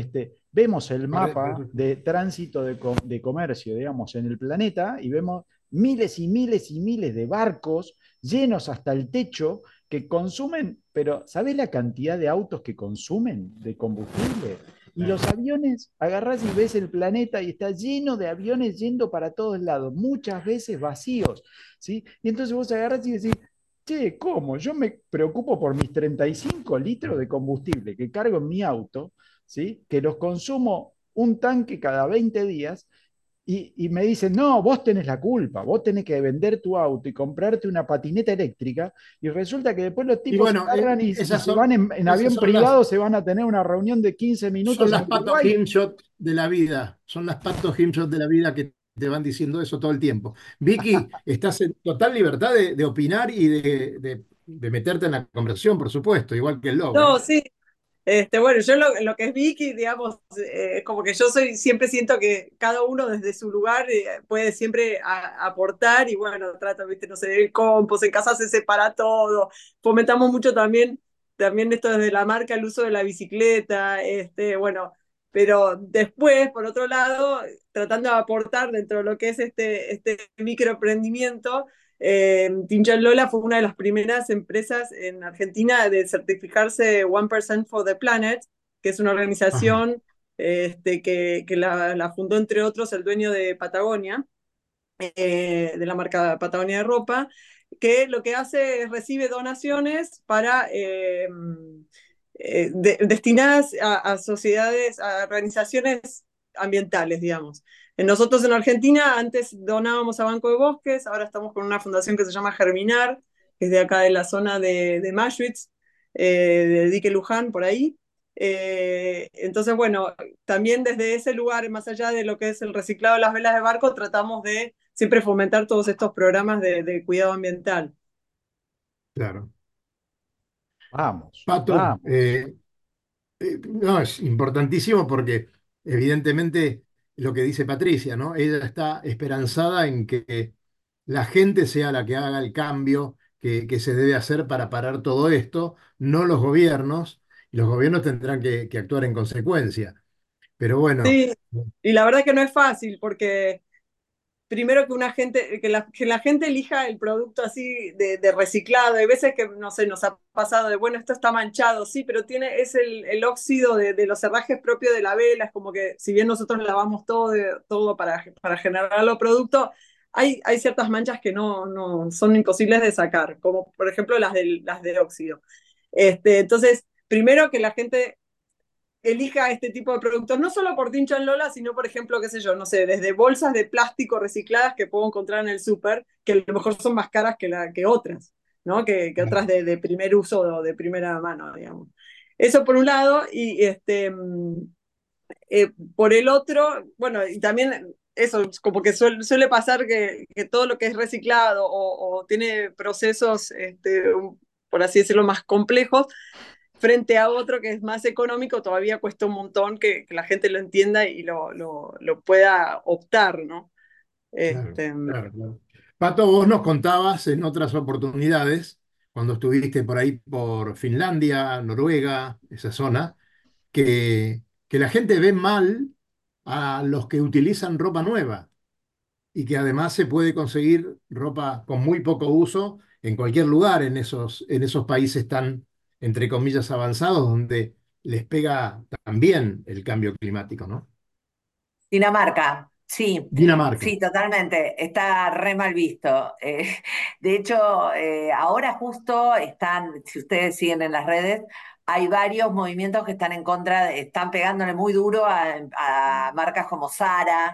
Speaker 3: vemos el mapa de tránsito de comercio, digamos, en el planeta y vemos miles y miles y miles de barcos llenos hasta el techo que consumen, pero ¿sabés la cantidad de autos que consumen de combustible? Y los aviones, agarrás y ves el planeta y está lleno de aviones yendo para todos lados, muchas veces vacíos, ¿sí? Y entonces vos agarrás y decís, che, ¿cómo? Yo me preocupo por mis 35 litros de combustible que cargo en mi auto, ¿sí? Que los consumo un tanque cada 20 días y me dicen, no, vos tenés la culpa, vos tenés que vender tu auto y comprarte una patineta eléctrica, y resulta que después los
Speaker 2: y
Speaker 3: tipos
Speaker 2: bueno,
Speaker 3: agarran y
Speaker 2: esas
Speaker 3: se van en
Speaker 2: esas
Speaker 3: avión
Speaker 2: son las,
Speaker 3: privado, se van a tener una reunión de 15
Speaker 2: son
Speaker 3: minutos en
Speaker 2: las patos
Speaker 3: Uruguay.
Speaker 2: Himshot de la vida, son las patos Himshot de la vida que te van diciendo eso todo el tiempo. Vicky, estás en total libertad de opinar y de meterte en la conversación, por supuesto, igual que el lobo,
Speaker 5: No,
Speaker 2: ¿eh?
Speaker 5: sí. Bueno, yo lo que es Vicky, digamos, es como que yo siempre siento que cada uno desde su lugar puede siempre aportar y bueno, trata, viste, no sé, el compost, en casa se separa todo, fomentamos mucho también esto desde la marca, el uso de la bicicleta, bueno, pero después, por otro lado, tratando de aportar dentro de lo que es este microemprendimiento, Tinjan Lola fue una de las primeras empresas en Argentina de certificarse 1% for the Planet, que es una
Speaker 2: Ajá.
Speaker 5: organización que la fundó, entre otros, el dueño de Patagonia, de la marca Patagonia de ropa, que lo que hace es recibe donaciones destinadas a sociedades, a organizaciones ambientales, digamos. Nosotros en Argentina antes donábamos a Banco de Bosques, ahora estamos con una fundación que se llama Germinar, que es de acá de la zona de Maschwitz, de Dique Luján, por ahí. Entonces, bueno, también desde ese lugar, más allá de lo que es el reciclado de las velas de barco, tratamos de siempre fomentar todos estos programas de cuidado ambiental.
Speaker 2: Claro.
Speaker 3: Vamos,
Speaker 2: Pato,
Speaker 3: vamos.
Speaker 2: no, es importantísimo porque evidentemente lo que dice Patricia, ¿no? Ella está esperanzada en que la gente sea la que haga el cambio que se debe hacer para parar todo esto, no los gobiernos, y los gobiernos tendrán que actuar en consecuencia. Pero bueno,
Speaker 5: Sí, y la verdad que no es fácil porque primero que la gente elija el producto así de reciclado. Hay veces que, no sé, nos ha pasado de, bueno, esto está manchado, sí, pero es el óxido de los herrajes propios de la vela, es como que si bien nosotros lavamos todo para generar los productos, hay ciertas manchas que no son imposibles de sacar, como por ejemplo las de óxido. Entonces, primero que la gente elija este tipo de productos, no solo por Tincho en Lola, sino, por ejemplo, qué sé yo, no sé, desde bolsas de plástico recicladas que puedo encontrar en el súper, que a lo mejor son más caras que otras, ¿no? Que otras de primer uso o de primera mano, digamos. Eso por un lado, y por el otro, bueno, y también eso, como que suele pasar que todo lo que es reciclado o tiene procesos, por así decirlo, más complejos, frente a otro que es más económico, todavía cuesta un montón que la gente lo entienda y lo pueda optar, ¿no?
Speaker 2: Claro, claro, claro. Pato, vos nos contabas en otras oportunidades, cuando estuviste por ahí por Finlandia, Noruega, esa zona, que la gente ve mal a los que utilizan ropa nueva y que además se puede conseguir ropa con muy poco uso en cualquier lugar en esos países tan, entre comillas, avanzados, donde les pega también el cambio climático, ¿no?
Speaker 6: Dinamarca, sí,
Speaker 2: Dinamarca.
Speaker 6: sí, totalmente. Está re mal visto. De hecho, ahora justo están, si ustedes siguen en las redes, hay varios movimientos que están en contra, están pegándole muy duro a marcas como Zara,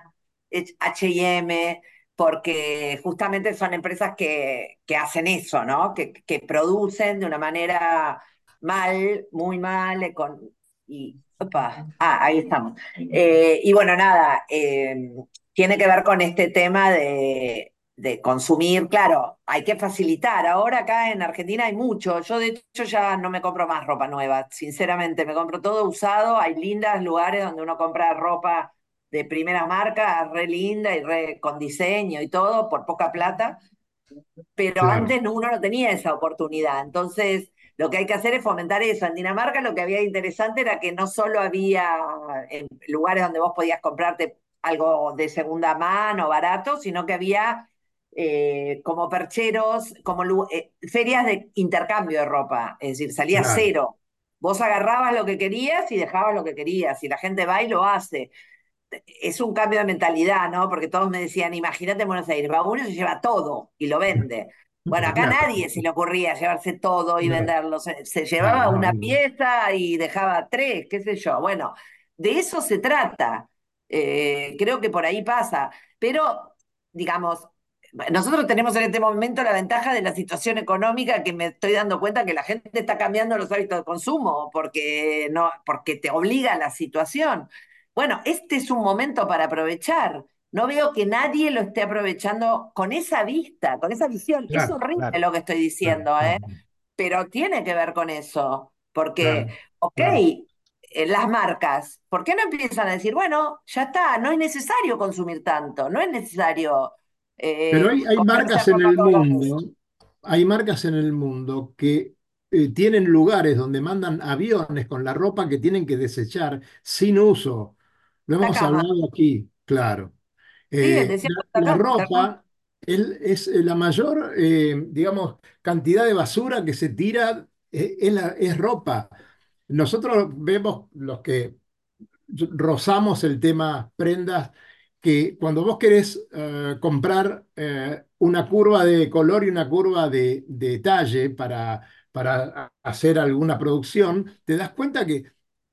Speaker 6: H&M, porque justamente son empresas que hacen eso, ¿no? Que producen de una manera mal, muy mal, y, opa, ahí estamos. Y bueno, nada, tiene que ver con este tema de consumir. Claro, hay que facilitar. Ahora acá en Argentina hay mucho. Yo de hecho ya no me compro más ropa nueva, sinceramente, me compro todo usado. Hay lindos lugares donde uno compra ropa de primera marca, re linda y re con diseño y todo, por poca plata, pero
Speaker 2: Claro,
Speaker 6: antes uno no tenía esa oportunidad. Entonces, lo que hay que hacer es fomentar eso. En Dinamarca lo que había interesante era que no solo había lugares donde vos podías comprarte algo de segunda mano, barato, sino que había como percheros, como ferias de intercambio de ropa, es decir, salía
Speaker 2: claro.
Speaker 6: cero. Vos agarrabas lo que querías y dejabas lo que querías, y la gente va y lo hace. Es un cambio de mentalidad, ¿no? Porque todos me decían, imagínate en Buenos Aires, va uno y se lleva todo y lo vende. Bueno, acá
Speaker 2: Claro,
Speaker 6: nadie se le ocurría llevarse todo y
Speaker 2: claro,
Speaker 6: venderlo. Se
Speaker 2: claro,
Speaker 6: llevaba
Speaker 2: no,
Speaker 6: una pieza y dejaba tres, qué sé yo. Bueno, de eso se trata. Creo que por ahí pasa. Pero, digamos, nosotros tenemos en este momento la ventaja de la situación económica, que me estoy dando cuenta que la gente está cambiando los hábitos de consumo porque, no, porque te obliga la situación. Bueno, este es un momento para aprovechar. No veo que nadie lo esté aprovechando con esa vista, con esa visión. Es
Speaker 2: claro,
Speaker 6: horrible
Speaker 3: Claro,
Speaker 6: lo que estoy
Speaker 2: claro,
Speaker 6: diciendo, ¿eh?
Speaker 2: claro,
Speaker 6: Pero tiene que ver con eso. Porque,
Speaker 2: claro,
Speaker 6: ok,
Speaker 2: claro.
Speaker 6: las marcas, ¿por qué no empiezan a decir, bueno, ya está, no es necesario consumir tanto, no es necesario
Speaker 2: Pero hay
Speaker 6: comprarse
Speaker 2: marcas en
Speaker 6: ropa
Speaker 2: el
Speaker 6: todos los meses?
Speaker 2: mundo, hay marcas en el mundo que tienen lugares donde mandan aviones con la ropa que tienen que desechar sin uso. Lo hemos
Speaker 6: Atacama,
Speaker 2: hablado aquí, claro.
Speaker 6: sí, el desierto de
Speaker 2: La
Speaker 6: Atacama, tal cual.
Speaker 2: ropa es la mayor, digamos, cantidad de basura que se tira, es ropa. Nosotros vemos los que rozamos el tema prendas, que cuando vos querés comprar una curva de color y una curva de talle para hacer alguna producción, te das cuenta que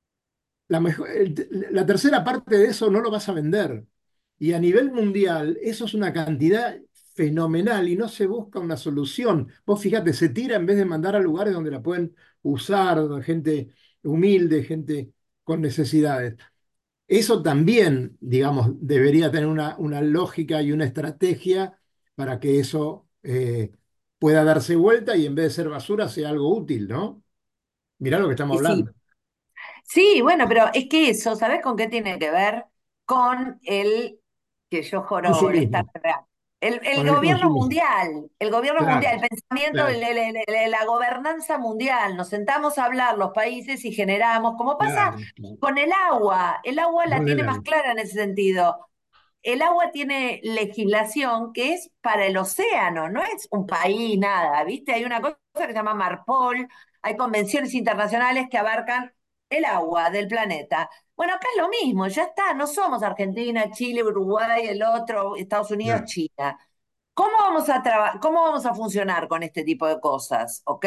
Speaker 2: la tercera parte de eso no lo vas a vender. Y a nivel mundial, eso es una cantidad fenomenal y no se busca una solución. Vos fíjate, se tira en vez de mandar a lugares donde la pueden usar gente humilde, gente con necesidades. Eso también, digamos, debería tener una lógica y una estrategia para que eso pueda darse vuelta y en vez de ser basura sea algo útil, ¿no? Mirá lo que estamos
Speaker 6: Y sí,
Speaker 2: hablando.
Speaker 6: sí, bueno, pero es que eso, ¿sabés con qué tiene que ver? Con el, que yo jorobo, el estar
Speaker 2: Consumismo,
Speaker 6: real. El
Speaker 2: con el consumismo.
Speaker 6: gobierno mundial,
Speaker 2: Claro,
Speaker 6: el pensamiento,
Speaker 2: claro,
Speaker 6: la gobernanza mundial. Nos sentamos a hablar los países y generamos, como pasa
Speaker 2: claro, claro.
Speaker 6: con el agua la
Speaker 2: Con el
Speaker 6: tiene más
Speaker 2: agua.
Speaker 6: clara en ese sentido. el agua tiene legislación que es para el océano, no es un país, nada, ¿viste? Hay una cosa que se llama Marpol, hay convenciones internacionales que abarcan el agua del planeta. Bueno, acá es lo mismo, ya está, no somos Argentina, Chile, Uruguay, el otro, Estados Unidos,
Speaker 2: Claro.
Speaker 6: China. ¿Cómo vamos a funcionar con este tipo de cosas? ¿Ok?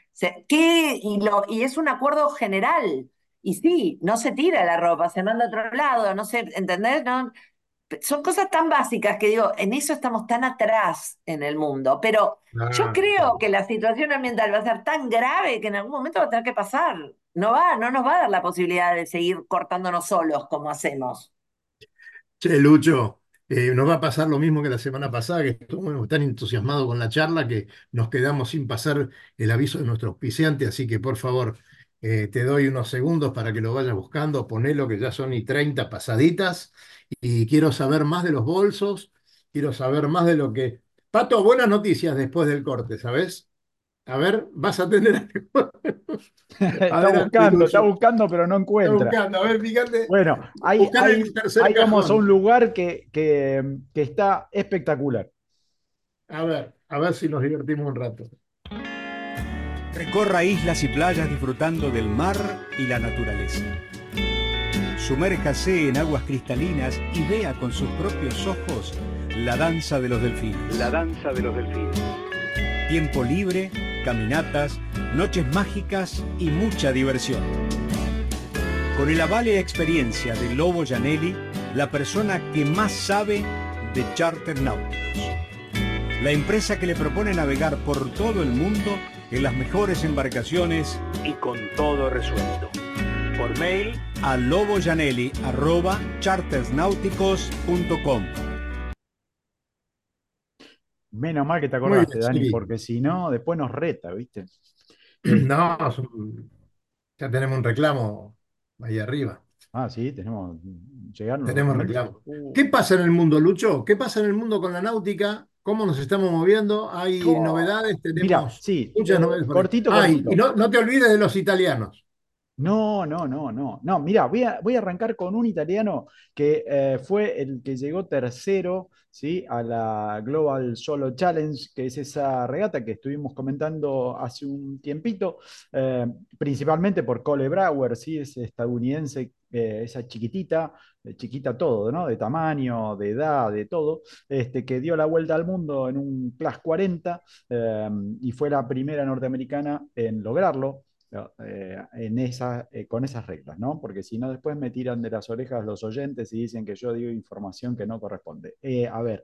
Speaker 6: Y es un acuerdo general. Y sí, no se tira la ropa, se manda a otro lado, no sé, ¿entendés? No, son cosas tan básicas que digo, en eso estamos tan atrás en el mundo. Pero yo
Speaker 2: Claro,
Speaker 6: creo
Speaker 2: claro.
Speaker 6: que la situación ambiental va a ser tan grave que en algún momento va a tener que pasar. No nos va a dar la posibilidad de seguir cortándonos solos como hacemos.
Speaker 2: Che, Lucho, nos va a pasar lo mismo que la semana pasada, que estuvimos tan entusiasmados con la charla que nos quedamos sin pasar el aviso de nuestro auspiciante, así que por favor, te doy unos segundos para que lo vayas buscando, ponelo que ya son y 30 pasaditas, y quiero saber más de los bolsos, quiero saber más de lo que... Pato, buenas noticias después del corte, ¿sabes? A ver, vas a tener algo. Adelante,
Speaker 3: Está
Speaker 2: Lucho.
Speaker 3: buscando, pero no
Speaker 2: Está
Speaker 3: encuentra.
Speaker 2: buscando, a ver, fíjate,
Speaker 3: Bueno,
Speaker 2: buscar en el tercer
Speaker 3: ahí vamos a un
Speaker 2: cajón.
Speaker 3: lugar que está espectacular.
Speaker 2: A ver si nos divertimos un rato.
Speaker 7: Recorra islas y playas disfrutando del mar y la naturaleza. Sumérjase en aguas cristalinas y vea con sus propios ojos la danza de los delfines. La danza de los delfines. Tiempo libre, caminatas, noches mágicas y mucha diversión. Con el aval y la experiencia de Lobo Janelli, la persona que más sabe de charter náuticos. La empresa que le propone navegar por todo el mundo en las mejores embarcaciones y con todo resuelto. Por mail a lobojanelli@chartersnáuticos.com.
Speaker 3: Menos mal que te
Speaker 2: Muy
Speaker 3: acordaste,
Speaker 2: bien,
Speaker 3: Dani,
Speaker 2: sí.
Speaker 3: porque si no, después nos reta, ¿viste?
Speaker 2: No,
Speaker 3: Este,
Speaker 2: ya tenemos un reclamo ahí arriba.
Speaker 3: sí, llegaron los
Speaker 2: Tenemos
Speaker 3: documentos.
Speaker 2: reclamo. ¿Qué pasa en el mundo, Lucho? ¿Qué pasa en el mundo con la náutica? ¿Cómo nos estamos moviendo? ¿Hay novedades?
Speaker 3: Mira,
Speaker 2: Tenemos
Speaker 3: sí,
Speaker 2: muchas novedades por ahí.
Speaker 3: cortito,
Speaker 2: Y
Speaker 3: cortito.
Speaker 2: no te olvides de los italianos.
Speaker 3: No, no, no, no. No, mira, voy a arrancar con un italiano que fue el que llegó tercero, ¿sí? A la Global Solo Challenge, que es esa regata que estuvimos comentando hace un tiempito, eh, principalmente por Cole Brower, ¿sí? Es estadounidense, esa chiquitita, chiquita todo, ¿no? De tamaño, de edad, de todo, que dio la vuelta al mundo en un Plus 40 y fue la primera norteamericana en lograrlo. Con esas reglas, ¿no? Porque si no, después me tiran de las orejas los oyentes y dicen que yo digo información que no corresponde. A ver,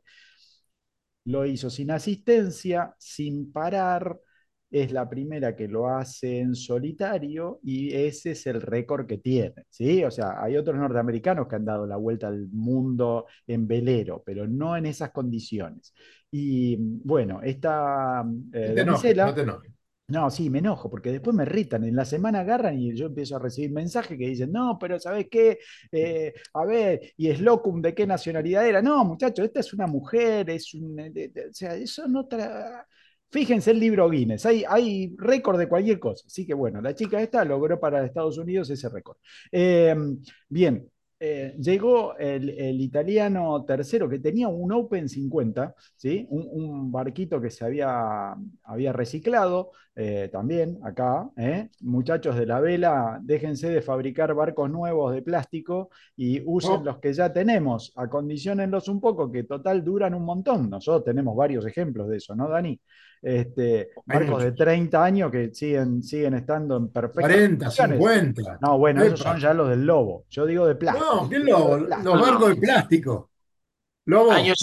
Speaker 3: lo hizo sin asistencia, sin parar. Es la primera que lo hace en solitario y ese es el récord que tiene, ¿sí? O sea, hay otros norteamericanos que han dado la vuelta al mundo en velero, pero no en esas condiciones. Y bueno, esta
Speaker 2: No te enojes, no
Speaker 3: damisela.
Speaker 2: te enojes.
Speaker 3: No, sí, me enojo, porque después me irritan. En la semana agarran y yo empiezo a recibir mensajes que dicen, no, pero ¿sabés qué? A ver, ¿y Slocum de qué nacionalidad era? No, muchachos, esta es una mujer, o sea, eso no Fíjense el libro Guinness, hay récord de cualquier cosa. Así que bueno, la chica esta logró para Estados Unidos ese récord. Eh, bien, llegó el italiano tercero que tenía un Open 50, ¿sí? Un barquito que se había reciclado también acá. Muchachos de la vela, déjense de fabricar barcos nuevos de plástico y usen
Speaker 2: Oh,
Speaker 3: los que ya tenemos, acondiciónenlos un poco, que total duran un montón. Nosotros tenemos varios ejemplos de eso, ¿no, Dani?
Speaker 2: hay
Speaker 3: Barcos de
Speaker 2: muchos.
Speaker 3: 30 años que siguen estando en perfectas
Speaker 2: 40,
Speaker 3: condiciones.
Speaker 2: 50.
Speaker 3: No, bueno, esos son
Speaker 2: Epa.
Speaker 3: ya los del lobo. Yo digo de
Speaker 2: No,
Speaker 3: plástico.
Speaker 2: ¿qué
Speaker 3: Yo digo
Speaker 2: lobo?
Speaker 3: de
Speaker 2: Los
Speaker 4: No,
Speaker 3: plástico.
Speaker 2: barcos
Speaker 4: no.
Speaker 2: de plástico. Lobo,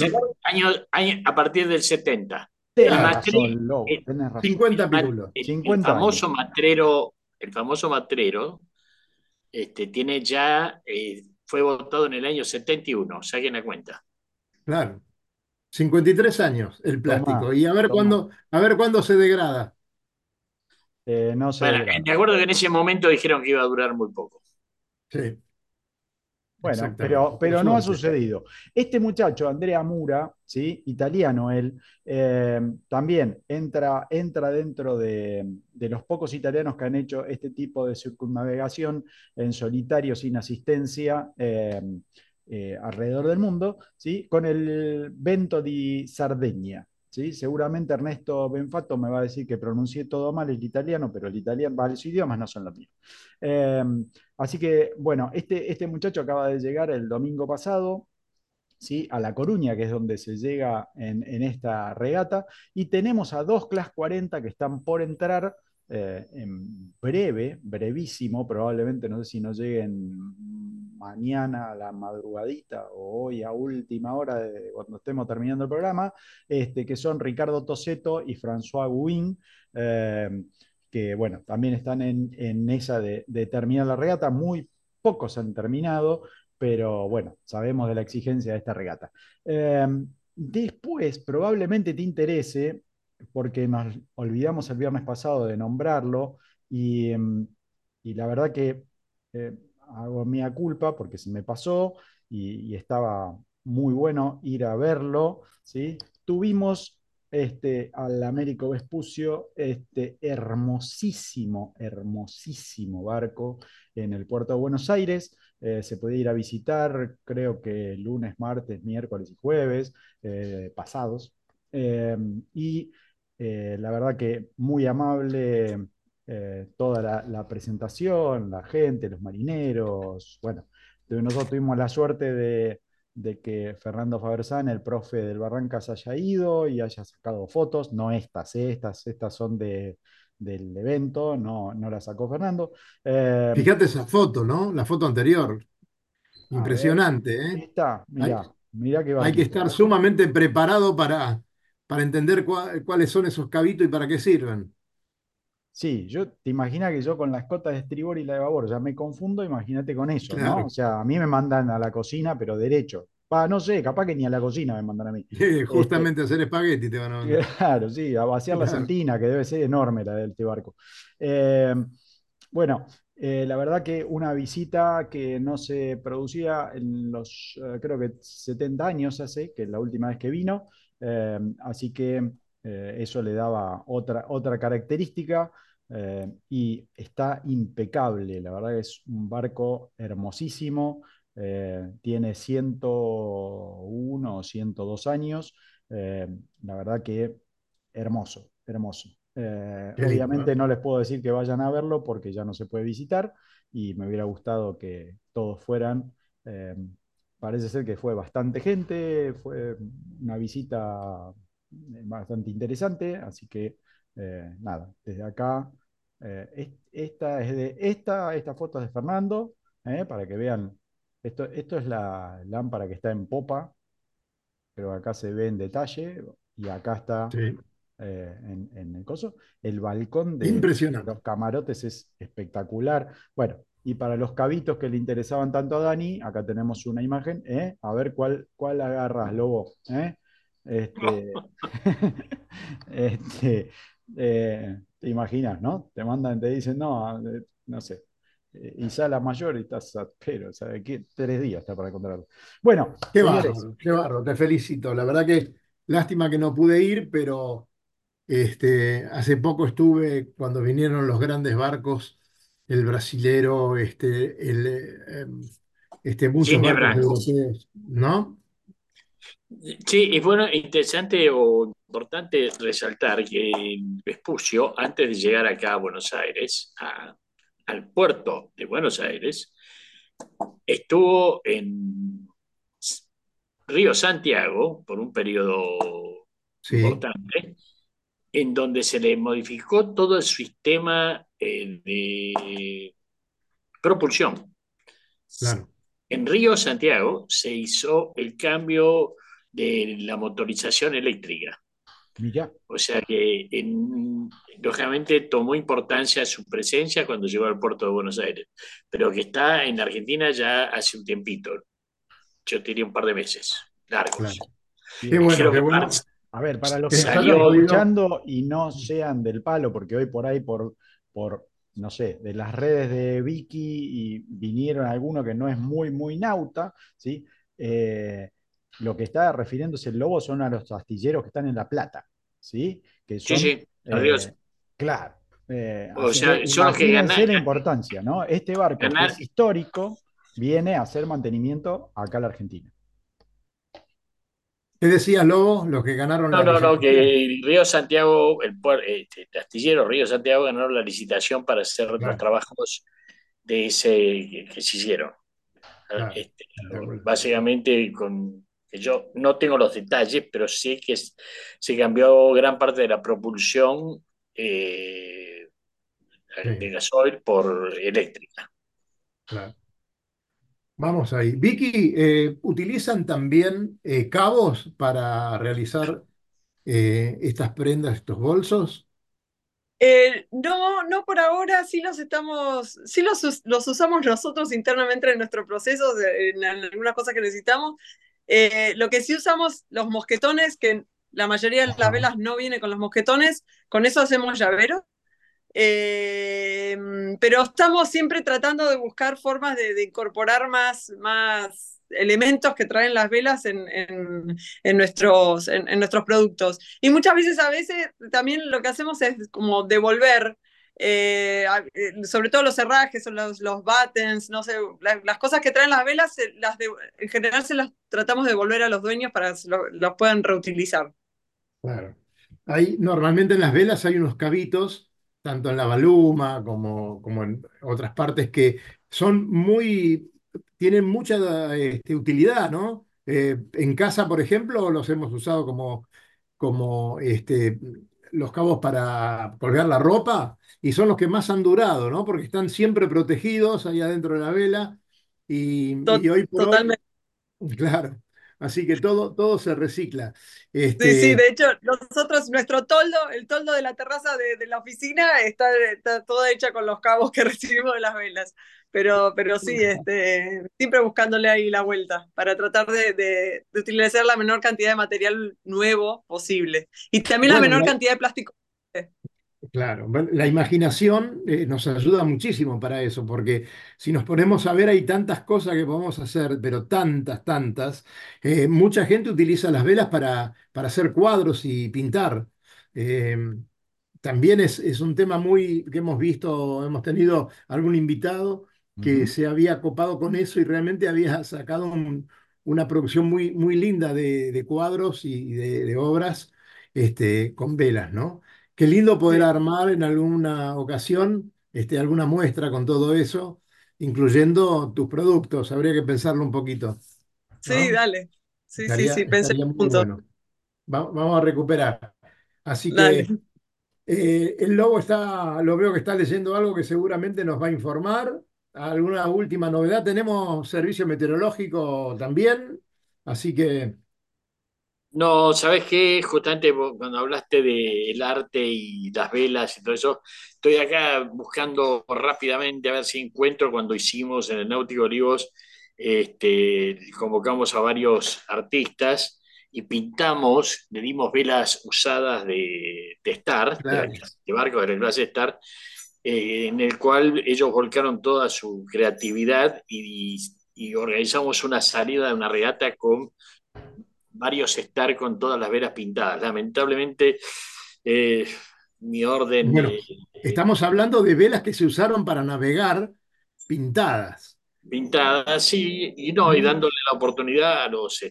Speaker 4: A partir del 70. El,
Speaker 3: Tenés
Speaker 4: matre-
Speaker 3: razón, lobo.
Speaker 4: el,
Speaker 3: Tenés razón.
Speaker 2: 50 pirulos.
Speaker 4: el
Speaker 3: 50 años.
Speaker 4: famoso matrero, tiene ya, fue votado en el año 71, saquen la cuenta.
Speaker 2: Claro. 53 años el
Speaker 3: Toma,
Speaker 2: plástico. Y
Speaker 3: toma.
Speaker 2: a ver cuándo se degrada.
Speaker 3: No se
Speaker 4: Bueno,
Speaker 3: degrada.
Speaker 4: me acuerdo que en ese momento dijeron que iba a durar muy poco.
Speaker 2: Sí,
Speaker 3: Bueno,
Speaker 2: exactamente. Por
Speaker 3: pero no ha
Speaker 2: suerte.
Speaker 3: sucedido. Este muchacho, Andrea Mura, ¿sí? Italiano él, también entra dentro de los pocos italianos que han hecho este tipo de circunnavegación en solitario, sin asistencia. alrededor del mundo, ¿sí? Con el Vento di Sardegna. ¿Sí? Seguramente Ernesto Benfato me va a decir que pronuncié todo mal el italiano, pero el italiano, los idiomas no son los míos. Eh, Así que, bueno, este muchacho acaba de llegar el domingo pasado, ¿sí? A La Coruña, que es donde se llega en esta regata, y tenemos a dos Class 40 que están por entrar en breve, brevísimo, probablemente, no sé si nos lleguen mañana a la madrugadita o hoy a última hora de cuando estemos terminando el programa, que son Ricardo Toseto y François Gouin, que bueno, también están en esa de terminar la regata, muy pocos han terminado, pero bueno, sabemos de la exigencia de esta regata. Después, probablemente te interese, porque nos olvidamos el viernes pasado de nombrarlo, y, y la verdad que eh, hago mea culpa porque se me pasó y estaba muy bueno ir a verlo, ¿sí? Tuvimos al Américo Vespucio, hermosísimo, hermosísimo barco en el puerto de Buenos Aires. Se puede ir a visitar, creo que lunes, martes, miércoles y jueves pasados. Eh, y la verdad que muy amable toda la presentación, la gente, los marineros. Bueno, nosotros tuvimos la suerte de que Fernando Fabersán, el profe del Barrancas, haya ido y haya sacado fotos, no estas, estas son del evento, no las sacó Fernando. Eh,
Speaker 2: Fíjate esa foto, ¿no? La foto anterior.
Speaker 3: a ver,
Speaker 2: Impresionante, ¿eh?
Speaker 3: esta,
Speaker 2: Hay,
Speaker 3: mirá qué
Speaker 2: hay que
Speaker 3: barquito.
Speaker 2: estar sumamente preparado para entender cuáles son esos cabitos y para qué sirven.
Speaker 3: Sí, yo te imaginas que yo con la escota de estribor y la de babor ya me confundo, imagínate con eso, ¿no? O
Speaker 2: Claro.
Speaker 3: sea, a mí me mandan a la cocina, pero derecho. No sé, capaz que ni a la cocina me mandan a mí. Este,
Speaker 2: Justamente a hacer espagueti te van a mandar.
Speaker 3: claro, sí, a vaciar la
Speaker 2: Claro.
Speaker 3: sentina, que debe ser enorme la del este barco. Eh, bueno, la verdad que una visita que no se producía en los, creo que 70 años hace, que es la última vez que vino, así que eso le daba otra característica y está impecable, la verdad que es un barco hermosísimo, tiene 101 o 102 años, eh, la verdad que hermoso, hermoso.
Speaker 2: Qué lindo, ¿eh?
Speaker 3: Obviamente no les puedo decir que vayan a verlo porque ya no se puede visitar y me hubiera gustado que todos fueran. Eh, Parece ser que fue bastante gente, fue una visita bastante interesante, así que nada, desde acá, esta foto es de Fernando, para que vean, esto es la lámpara que está en popa, pero acá se ve en detalle y acá está
Speaker 2: Sí.
Speaker 3: en el coso. El balcón de
Speaker 2: Impresionante.
Speaker 3: los camarotes es espectacular. Bueno, y para los cabitos que le interesaban tanto a Dani, acá tenemos una imagen, ¿eh? A ver cuál agarras, Lobo, ¿eh? Este, este, te imaginas, ¿no? Te mandan, te dicen, no, no sé. Isala Mayor y estás, pero, ¿sabe qué? 3 días está para encontrarlo. Bueno,
Speaker 2: Qué
Speaker 3: señores,
Speaker 2: bárbaro, qué bárbaro, te felicito. La verdad que lástima que no pude ir, pero hace poco estuve cuando vinieron los grandes barcos, el brasilero, muchos barcos
Speaker 4: Ginebra.
Speaker 2: europeos, ¿no?
Speaker 4: Sí, es bueno, interesante o importante resaltar que Vespucio, antes de llegar acá a Buenos Aires, al puerto de Buenos Aires, estuvo en Río Santiago por un periodo
Speaker 2: Sí,
Speaker 4: importante, en donde se le modificó todo el sistema de propulsión.
Speaker 2: claro.
Speaker 4: En Río Santiago se hizo el cambio de la motorización eléctrica.
Speaker 3: mirá.
Speaker 4: O sea que, lógicamente, tomó importancia su presencia cuando llegó al puerto de Buenos Aires, pero que está en Argentina ya hace un tiempito. Yo diría un par de meses
Speaker 2: Claro.
Speaker 4: largos.
Speaker 3: Bien.
Speaker 4: Creo
Speaker 2: Qué
Speaker 4: que
Speaker 2: bueno
Speaker 3: A ver, para los
Speaker 2: que
Speaker 3: que nos
Speaker 2: nos haya
Speaker 3: están
Speaker 4: salió.
Speaker 2: podido.
Speaker 3: escuchando y no sean del palo, porque hoy por ahí, no sé, de las redes de Vicky y vinieron algunos que no es muy nauta, ¿sí? Eh, lo que está refiriéndose el Lobo son a los astilleros que están en La Plata, ¿sí? Que
Speaker 4: Sí,
Speaker 3: son,
Speaker 4: sí, Ríos.
Speaker 3: claro.
Speaker 4: O
Speaker 3: Así que
Speaker 4: sea, son los que
Speaker 3: imagínense la importancia, ¿no? Este barco que
Speaker 4: ganar.
Speaker 3: es histórico, viene a hacer mantenimiento acá a la Argentina.
Speaker 2: ¿Qué decías, Lobo? Los que ganaron
Speaker 4: No,
Speaker 2: la
Speaker 4: no, no,
Speaker 2: licitación.
Speaker 4: que Río Santiago, el astillero Río Santiago ganó la licitación para hacer los
Speaker 2: Claro,
Speaker 4: trabajos de ese que se hicieron.
Speaker 2: claro,
Speaker 4: Este,
Speaker 2: espectacular.
Speaker 4: básicamente, que yo no tengo los detalles, pero sé que se cambió gran parte de la propulsión de
Speaker 2: Sí,
Speaker 4: gasoil por eléctrica.
Speaker 2: claro. Vamos ahí. Vicky, ¿utilizan también cabos para realizar estas prendas, estos bolsos?
Speaker 5: No, no por ahora, sí los usamos nosotros internamente en nuestro proceso, en algunas cosas que necesitamos. Lo que sí usamos, los mosquetones, que la mayoría de las
Speaker 2: Ajá.
Speaker 5: velas no viene con los mosquetones, con eso hacemos llaveros. Eh, pero estamos siempre tratando de buscar formas de incorporar más elementos que traen las velas en nuestros productos. Y muchas veces, a veces, también lo que hacemos es como devolver, sobre todo los herrajes o los buttons, no sé, las cosas que traen las velas, en general se las tratamos de devolver a los dueños para que los puedan reutilizar.
Speaker 2: Claro. Normalmente en las velas hay unos cabitos, tanto en la baluma como en otras partes, que son tienen mucha utilidad, ¿no? En casa, por ejemplo, los hemos usado como los cabos para colgar la ropa y son los que más han durado, ¿no? Porque están siempre protegidos ahí adentro de la vela y hoy por hoy,
Speaker 5: Totalmente.
Speaker 2: claro, así que todo se recicla.
Speaker 5: Sí, sí,
Speaker 2: Este,
Speaker 5: de hecho, nosotros, nuestro toldo, el toldo de la terraza de la oficina, está toda hecha con los cabos que recibimos de las velas. Pero sí, siempre buscándole ahí la vuelta para tratar de utilizar la menor cantidad de material nuevo posible. Y también la
Speaker 2: bueno,
Speaker 5: menor cantidad de plástico.
Speaker 2: claro, bueno, la imaginación nos ayuda muchísimo para eso, porque si nos ponemos a ver hay tantas cosas que podemos hacer, pero tantas, tantas. Mucha gente utiliza las velas para hacer cuadros y pintar. Eh, También es un tema que hemos visto, hemos tenido algún invitado que
Speaker 3: Ujú.
Speaker 2: se había copado con eso y realmente había sacado una producción muy linda de cuadros y de obras con velas, ¿no? Qué lindo poder
Speaker 5: Sí,
Speaker 2: armar en alguna ocasión alguna muestra con todo eso, incluyendo tus productos. Habría que pensarlo un poquito,
Speaker 5: sí,
Speaker 2: ¿no?
Speaker 5: dale. Sí, sí, sí, pensé
Speaker 2: Estaría muy
Speaker 5: juntos.
Speaker 2: bueno. Vamos a recuperar. Así
Speaker 5: Dale.
Speaker 2: que el Lobo lo veo que está leyendo algo que seguramente nos va a informar. ¿Alguna última novedad? Tenemos servicio meteorológico también, así que,
Speaker 4: No, ¿sabes qué? Justamente cuando hablaste del arte y las velas y todo eso, estoy acá buscando rápidamente a ver si encuentro cuando hicimos en el Náutico Olivos, convocamos a varios artistas y pintamos, le dimos velas usadas de Star,
Speaker 2: claro,
Speaker 4: de barcos de la clase Star, en el cual ellos volcaron toda su creatividad y organizamos una salida de una regata con varios estar con todas las velas pintadas. Lamentablemente, eh, mi orden
Speaker 2: bueno, estamos hablando de velas que se usaron para navegar pintadas.
Speaker 4: pintada, sí, y no, y
Speaker 2: Mm,
Speaker 4: dándole la oportunidad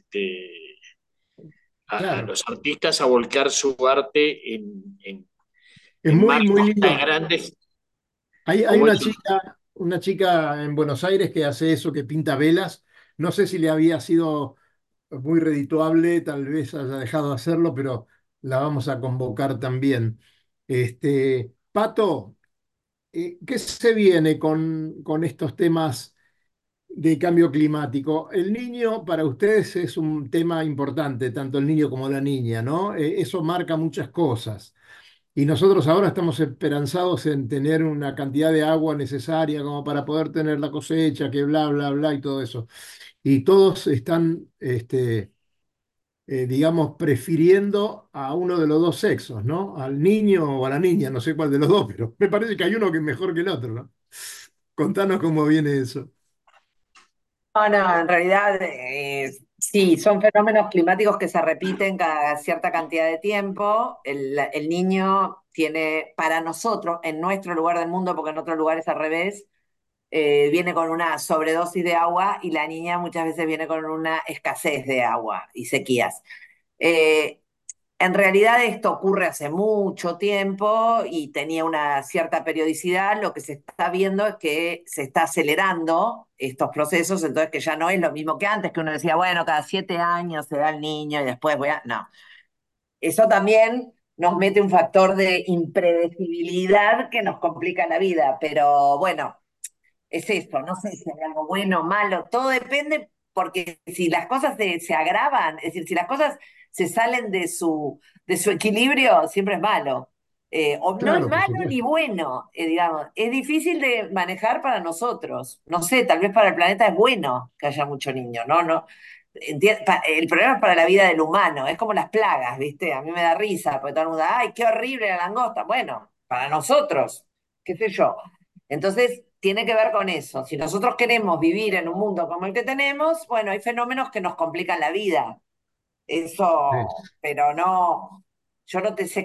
Speaker 4: a
Speaker 2: claro,
Speaker 4: los artistas a volcar su arte
Speaker 2: es
Speaker 4: en
Speaker 2: muy
Speaker 4: marcos tan
Speaker 2: lindo.
Speaker 4: grandes
Speaker 2: Hay
Speaker 4: como eso.
Speaker 2: una chica en Buenos Aires que hace eso, que pinta velas. No sé si le había sido muy redituable, tal vez haya dejado de hacerlo, pero la vamos a convocar también. Pato, ¿qué se viene con estos temas de cambio climático? El niño para ustedes es un tema importante, tanto el niño como la niña, ¿no? Eso marca muchas cosas. Y nosotros ahora estamos esperanzados en tener una cantidad de agua necesaria como para poder tener la cosecha, que bla, bla, bla y todo eso. Y todos están, digamos, prefiriendo a uno de los dos sexos, ¿no? Al niño o a la niña, no sé cuál de los dos, pero me parece que hay uno que es mejor que el otro, ¿no? Contanos cómo viene eso.
Speaker 6: No, no, en realidad sí, son fenómenos climáticos que se repiten cada cierta cantidad de tiempo. El niño tiene, para nosotros, en nuestro lugar del mundo, porque en otros lugares al revés, viene con una sobredosis de agua y la niña muchas veces viene con una escasez de agua y sequías. Eh, en realidad esto ocurre hace mucho tiempo y tenía una cierta periodicidad. Lo que se está viendo es que se está acelerando estos procesos, entonces que ya no es lo mismo que antes, que uno decía, bueno, cada 7 años se da el niño y después voy a... No, eso también nos mete un factor de impredecibilidad que nos complica la vida, pero bueno, es esto, no sé si hay algo bueno o malo, todo depende porque si las cosas se agravan, es decir, si las cosas se salen de su equilibrio, siempre es malo. O no es
Speaker 2: Claro, por
Speaker 6: malo ni
Speaker 2: supuesto.
Speaker 6: bueno, digamos, es difícil de manejar para nosotros. No sé, tal vez para el planeta es bueno que haya mucho niño, ¿no? No, el problema es para la vida del humano, es como las plagas, ¿viste? A mí me da risa, porque todo el mundo, ay, qué horrible la langosta. Bueno, para nosotros, qué sé yo. Entonces, tiene que ver con eso. Si nosotros queremos vivir en un mundo como el que tenemos, bueno, hay fenómenos que nos complican la vida. Eso, pero no, yo no te sé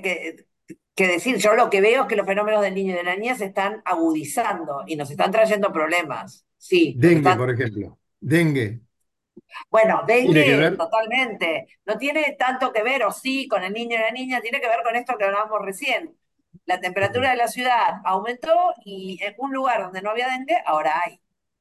Speaker 6: qué decir. Yo lo que veo es que los fenómenos del niño y de la niña se están agudizando y nos están trayendo problemas. Sí, nos
Speaker 2: Dengue,
Speaker 6: están.
Speaker 2: por ejemplo. Dengue.
Speaker 6: Bueno,
Speaker 2: Tiene que
Speaker 6: dengue
Speaker 2: ver.
Speaker 6: totalmente. No tiene tanto que ver, o sí, con el niño y la niña, tiene que ver con esto que hablábamos recién. La temperatura de la ciudad aumentó y en un lugar donde no había dengue, ahora hay.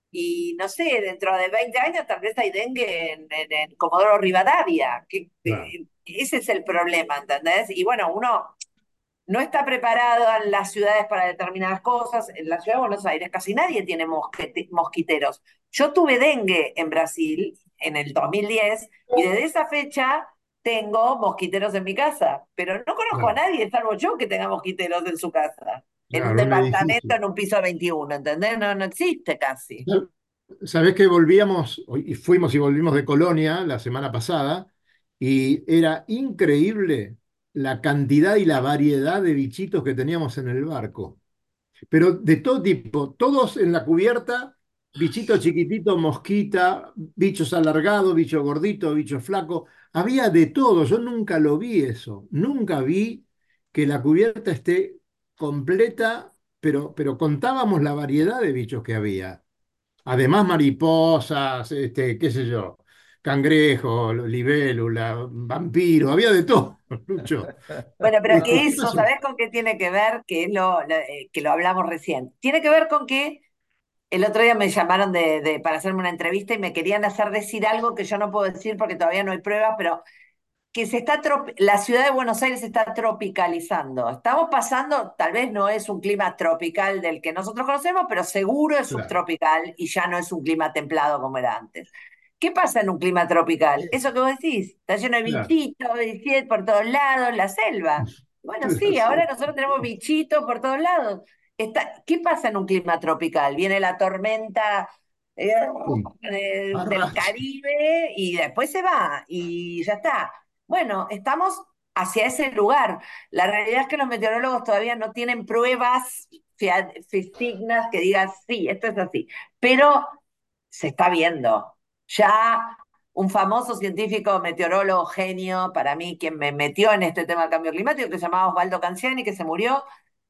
Speaker 6: Y no sé, dentro de 20 años tal vez hay dengue en Comodoro Rivadavia.
Speaker 2: Claro,
Speaker 6: Ese es el problema, ¿entendés? Y bueno, uno no está preparado en las ciudades para determinadas cosas. En la ciudad de Buenos Aires casi nadie tiene mosquiteros. Yo tuve dengue en Brasil en el 2010 y desde esa fecha tengo mosquiteros en mi casa, pero no conozco a
Speaker 2: claro,
Speaker 6: nadie, salvo yo, que tenga mosquiteros en su casa. En un
Speaker 2: claro, un
Speaker 6: departamento,
Speaker 2: edificio.
Speaker 6: en un piso 21, ¿entendés? No, no existe casi.
Speaker 2: Sabés que volvíamos, y fuimos y volvimos de Colonia la semana pasada, y era increíble la cantidad y la variedad de bichitos que teníamos en el barco. Pero de todo tipo, todos en la cubierta, bichito chiquitito, mosquita, bichos alargados, bicho gordito, bicho flaco, había de todo, yo nunca lo vi eso, nunca vi que la cubierta esté completa, pero contábamos la variedad de bichos que había. Además, mariposas, qué sé yo, cangrejos, libélula, vampiros, había de todo, Lucho.
Speaker 6: Bueno, pero
Speaker 2: ¿Qué
Speaker 6: eso,
Speaker 2: pasó?
Speaker 6: ¿sabés con qué tiene que ver? Que es que lo hablamos recién. Tiene que ver con que el otro día me llamaron para hacerme una entrevista y me querían hacer decir algo que yo no puedo decir porque todavía no hay pruebas, pero que la ciudad de Buenos Aires se está tropicalizando. Estamos pasando, tal vez no es un clima tropical del que nosotros conocemos, pero seguro es
Speaker 2: Claro.
Speaker 6: subtropical y ya no es un clima templado como era antes. ¿Qué pasa en un clima tropical? Eso que vos decís, está lleno de
Speaker 2: Claro.
Speaker 6: bichitos, por todos lados, la selva. Bueno, sí, ahora nosotros tenemos bichitos por todos lados. ¿Qué pasa en un clima tropical? Viene la tormenta eh,
Speaker 2: Sí.
Speaker 6: del
Speaker 2: Arras.
Speaker 6: Caribe y después se va y ya está. Bueno, estamos hacia ese lugar. La realidad es que los meteorólogos todavía no tienen pruebas fidedignas que digan, sí, esto es así, pero se está viendo. Ya un famoso científico, meteorólogo, genio, para mí, quien me metió en este tema del cambio climático, que se llamaba Osvaldo Canciani, que se murió,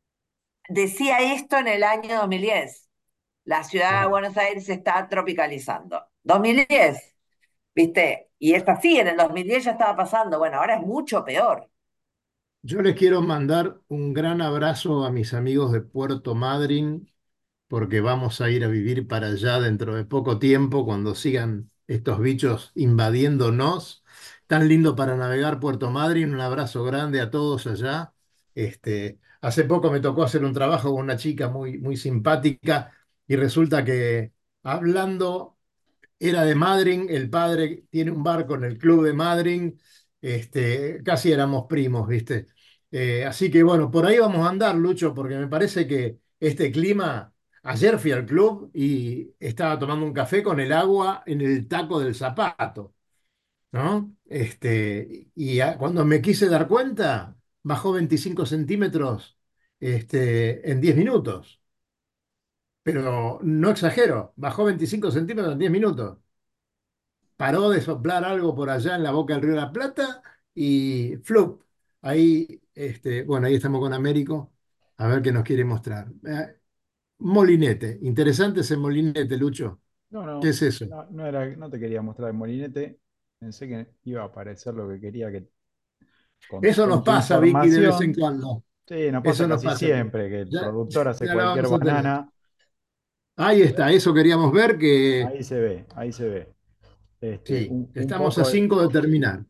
Speaker 6: decía esto en el año 2010. La ciudad de
Speaker 2: Claro.
Speaker 6: Buenos Aires se está tropicalizando. 2010, ¿viste? Y es así, en el 2010 ya estaba pasando. Bueno, ahora es mucho peor.
Speaker 2: Yo les quiero mandar un gran abrazo a mis amigos de Puerto Madryn, porque vamos a ir a vivir para allá dentro de poco tiempo, cuando sigan estos bichos invadiéndonos. Tan lindo para navegar Puerto Madryn. Un abrazo grande a todos allá. Hace poco me tocó hacer un trabajo con una chica muy, muy simpática y resulta que hablando era de Madryn, el padre tiene un barco en el club de Madryn, casi éramos primos, ¿viste? Así que bueno, por ahí vamos a andar, Lucho, porque me parece que este clima, ayer fui al club y estaba tomando un café con el agua en el taco del zapato, ¿no? Cuando me quise dar cuenta, bajó 25 centímetros, en 10 minutos. Pero no exagero, bajó 25 centímetros en 10 minutos. Paró de soplar algo por allá en la boca del Río de la Plata y ¡flup! Ahí, bueno, ahí estamos con Américo, a ver qué nos quiere mostrar. molinete. Interesante ese molinete, Lucho.
Speaker 3: No,
Speaker 2: ¿Qué
Speaker 3: no,
Speaker 2: es eso?
Speaker 3: no, no te quería mostrar el molinete. Pensé que iba a aparecer lo que quería que
Speaker 2: Eso
Speaker 3: con
Speaker 2: nos
Speaker 3: tu
Speaker 2: pasa, Vicky, de vez en
Speaker 3: información.
Speaker 2: cuando.
Speaker 3: Sí, nos pasa
Speaker 2: Eso nos
Speaker 3: casi
Speaker 2: pasa.
Speaker 3: siempre que el
Speaker 2: Ya,
Speaker 3: productor hace
Speaker 2: ya la
Speaker 3: cualquier
Speaker 2: vamos a tener.
Speaker 3: banana.
Speaker 2: Ahí está, eso queríamos ver que
Speaker 3: Ahí se ve, ahí se ve.
Speaker 2: sí,
Speaker 3: Un
Speaker 2: estamos a
Speaker 3: poco
Speaker 2: 5 de terminar.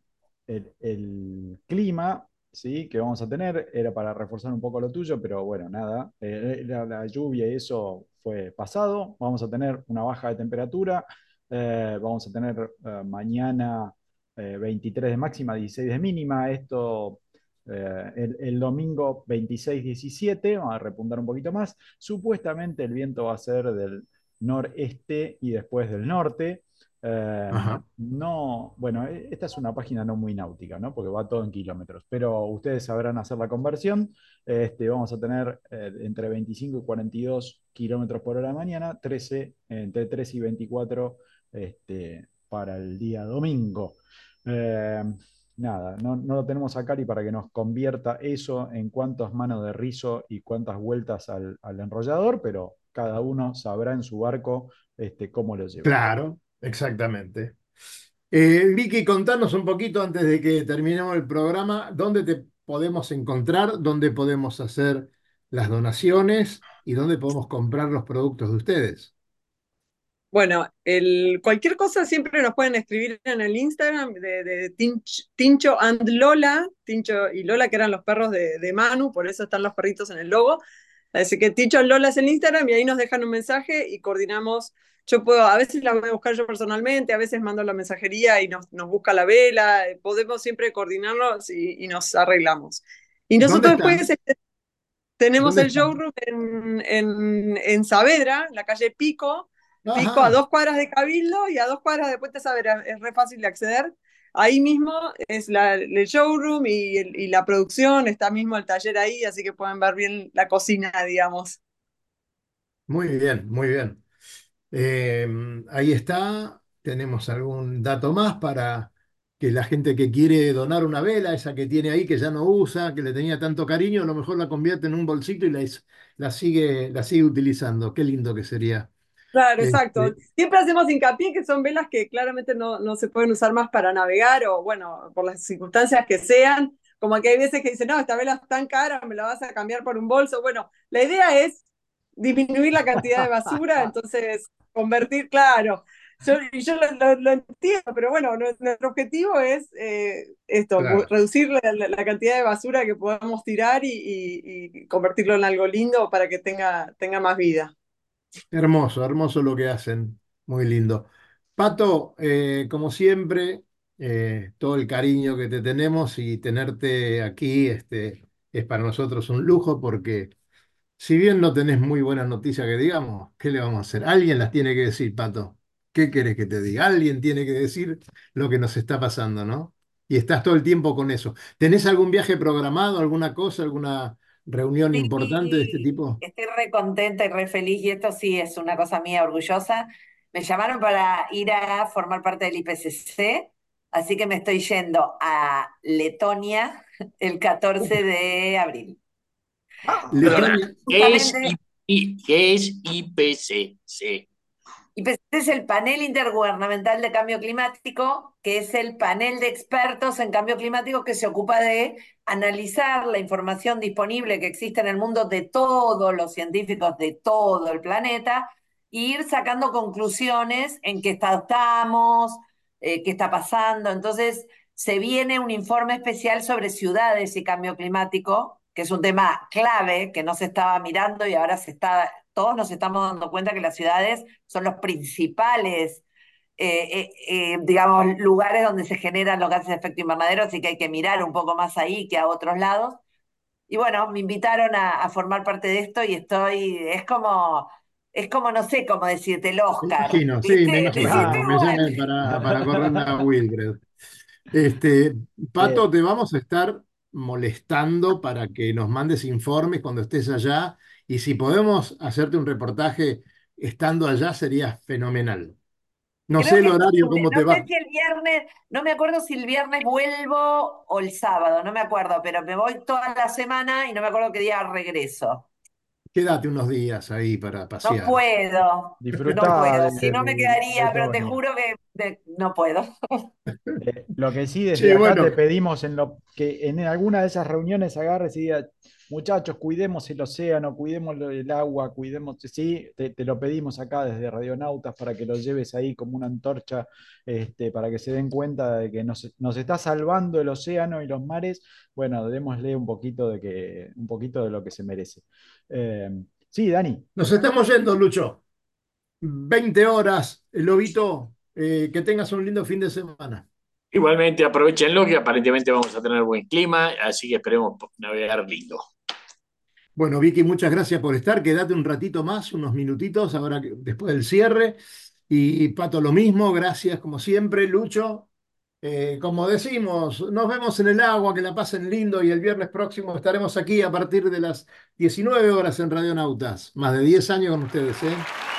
Speaker 3: el clima, ¿sí? Que vamos a tener era para reforzar un poco lo tuyo, pero bueno, nada. La lluvia y eso fue pasado. Vamos a tener una baja de temperatura. Vamos a tener mañana 23 de máxima, 16 de mínima. Esto el domingo 26, 17, vamos a repuntar un poquito más. Supuestamente el viento va a ser del noreste y después del norte. Eh,
Speaker 2: Ajá.
Speaker 3: no, bueno, esta es una página no muy náutica, ¿no? Porque va todo en kilómetros, pero ustedes sabrán hacer la conversión. Vamos a tener entre 25 y 42 kilómetros por hora de mañana, 13, entre 13 y 24 para el día domingo. Eh, Nada, no lo tenemos a Cari para que nos convierta eso en cuántas manos de rizo y cuántas vueltas al enrollador, pero cada uno sabrá en su barco cómo lo lleva.
Speaker 2: Claro, exactamente. Vicky, contanos un poquito antes de que terminemos el programa, dónde te podemos encontrar, dónde podemos hacer las donaciones y dónde podemos comprar los productos de ustedes.
Speaker 5: Bueno, cualquier cosa siempre nos pueden escribir en el Instagram de Tincho and Lola, Tincho y Lola, que eran los perros de Manu, por eso están los perritos en el logo. Así que Tincho and Lola es el Instagram y ahí nos dejan un mensaje y coordinamos. Yo puedo, a veces la voy a buscar yo personalmente, a veces mando la mensajería y nos busca la vela, podemos siempre coordinarnos y nos arreglamos. Y
Speaker 2: ¿Dónde
Speaker 5: nosotros
Speaker 2: están?
Speaker 5: después tenemos
Speaker 2: ¿Dónde
Speaker 5: el
Speaker 2: están?
Speaker 5: showroom en Saavedra, la calle Pico a
Speaker 2: Ajá,
Speaker 5: 2 cuadras de Cabildo y a 2 cuadras de Puente Saavedra. Es re fácil de acceder. Ahí mismo es el showroom y la producción, está mismo el taller ahí, así que pueden ver bien la cocina, digamos.
Speaker 2: muy bien, muy bien. Eh, Ahí está. ¿Tenemos algún dato más para que la gente que quiere donar una vela, esa que tiene ahí, que ya no usa, que le tenía tanto cariño, a lo mejor la convierte en un bolsito y la sigue utilizando? Qué lindo que sería.
Speaker 5: Claro, exacto.
Speaker 2: Este,
Speaker 5: Siempre hacemos hincapié que son velas que claramente no se pueden usar más para navegar o, bueno, por las circunstancias que sean. Como que hay veces que dicen, no, esta vela es tan cara, me la vas a cambiar por un bolso. Bueno, la idea es disminuir la cantidad de basura, entonces convertir, claro. Yo lo entiendo, pero bueno, nuestro objetivo es esto,
Speaker 2: claro.
Speaker 5: reducir la cantidad de basura que podamos tirar y convertirlo en algo lindo para que tenga más vida.
Speaker 2: Hermoso, hermoso lo que hacen. Muy lindo. Pato, como siempre, todo el cariño que te tenemos y tenerte aquí, es para nosotros un lujo porque si bien no tenés muy buenas noticias que digamos, ¿qué le vamos a hacer? Alguien las tiene que decir, Pato. ¿Qué querés que te diga? Alguien tiene que decir lo que nos está pasando, ¿no? Y estás todo el tiempo con eso. ¿Tenés algún viaje programado, alguna cosa, alguna reunión importante de este
Speaker 6: Sí,
Speaker 2: tipo?
Speaker 6: estoy re contenta y re feliz, y esto sí es una cosa mía orgullosa. Me llamaron para ir a formar parte del IPCC, así que me estoy yendo a Letonia el 14 de abril.
Speaker 4: Perdona,
Speaker 2: Letonia.
Speaker 6: Justamente,
Speaker 4: ¿qué es IPCC?
Speaker 6: IPCC es el Panel Intergubernamental de Cambio Climático, que es el panel de expertos en cambio climático que se ocupa de analizar la información disponible que existe en el mundo de todos los científicos de todo el planeta e ir sacando conclusiones en qué estado estamos, qué está pasando. Entonces, se viene un informe especial sobre ciudades y cambio climático, que es un tema clave que no se estaba mirando y ahora todos nos estamos dando cuenta que las ciudades son los principales, digamos, lugares donde se generan los gases de efecto invernadero, así que hay que mirar un poco más ahí que a otros lados. Y bueno, me invitaron a formar parte de esto y es como, no sé cómo decirte, el
Speaker 2: Me
Speaker 6: Oscar,
Speaker 2: imagino, sí, me
Speaker 6: ¿viste?
Speaker 2: imagino.
Speaker 6: Decirte,
Speaker 2: Cuando me
Speaker 6: bueno,
Speaker 2: llamen para correr a Wilfred. Este,
Speaker 3: Eh,
Speaker 2: Pato, te vamos a estar molestando para que nos mandes informes cuando estés allá y si podemos hacerte un reportaje estando allá sería fenomenal. No
Speaker 6: creo
Speaker 2: sé
Speaker 6: que
Speaker 2: el
Speaker 6: es
Speaker 2: horario,
Speaker 6: posible.
Speaker 2: cómo
Speaker 6: No
Speaker 2: te
Speaker 6: sé
Speaker 2: va.
Speaker 6: si el viernes, no me acuerdo si el viernes vuelvo o el sábado, no me acuerdo, pero me voy toda la semana y no me acuerdo qué día regreso.
Speaker 2: quédate unos días ahí para
Speaker 6: No
Speaker 2: pasear.
Speaker 6: puedo, no
Speaker 3: Disfrutá
Speaker 6: puedo. Si no me
Speaker 3: de
Speaker 6: quedaría, pero te
Speaker 3: Toño.
Speaker 6: juro que no puedo.
Speaker 3: Lo que sí, desde
Speaker 2: Che,
Speaker 3: acá
Speaker 2: bueno,
Speaker 3: te pedimos que en alguna de esas reuniones agarres y digas, muchachos, cuidemos el océano, cuidemos el agua, cuidemos, sí, te lo pedimos acá desde Radionautas para que lo lleves ahí como una antorcha, para que se den cuenta de que nos está salvando el océano y los mares. Bueno, démosle un poquito de lo que se merece. Eh, sí, Dani.
Speaker 2: nos estamos yendo, Lucho. 20 horas, Lobito. Que tengas un lindo fin de semana.
Speaker 4: Igualmente, aprovechenlo que aparentemente vamos a tener buen clima, así que esperemos navegar lindo.
Speaker 2: Bueno, Vicky, muchas gracias por estar. Quédate un ratito más, unos minutitos, ahora después del cierre. Y Pato, lo mismo, gracias como siempre, Lucho. Como decimos, nos vemos en el agua, que la pasen lindo y el viernes próximo estaremos aquí a partir de las 19 horas en Radionautas. Más de 10 años con ustedes, ¿eh?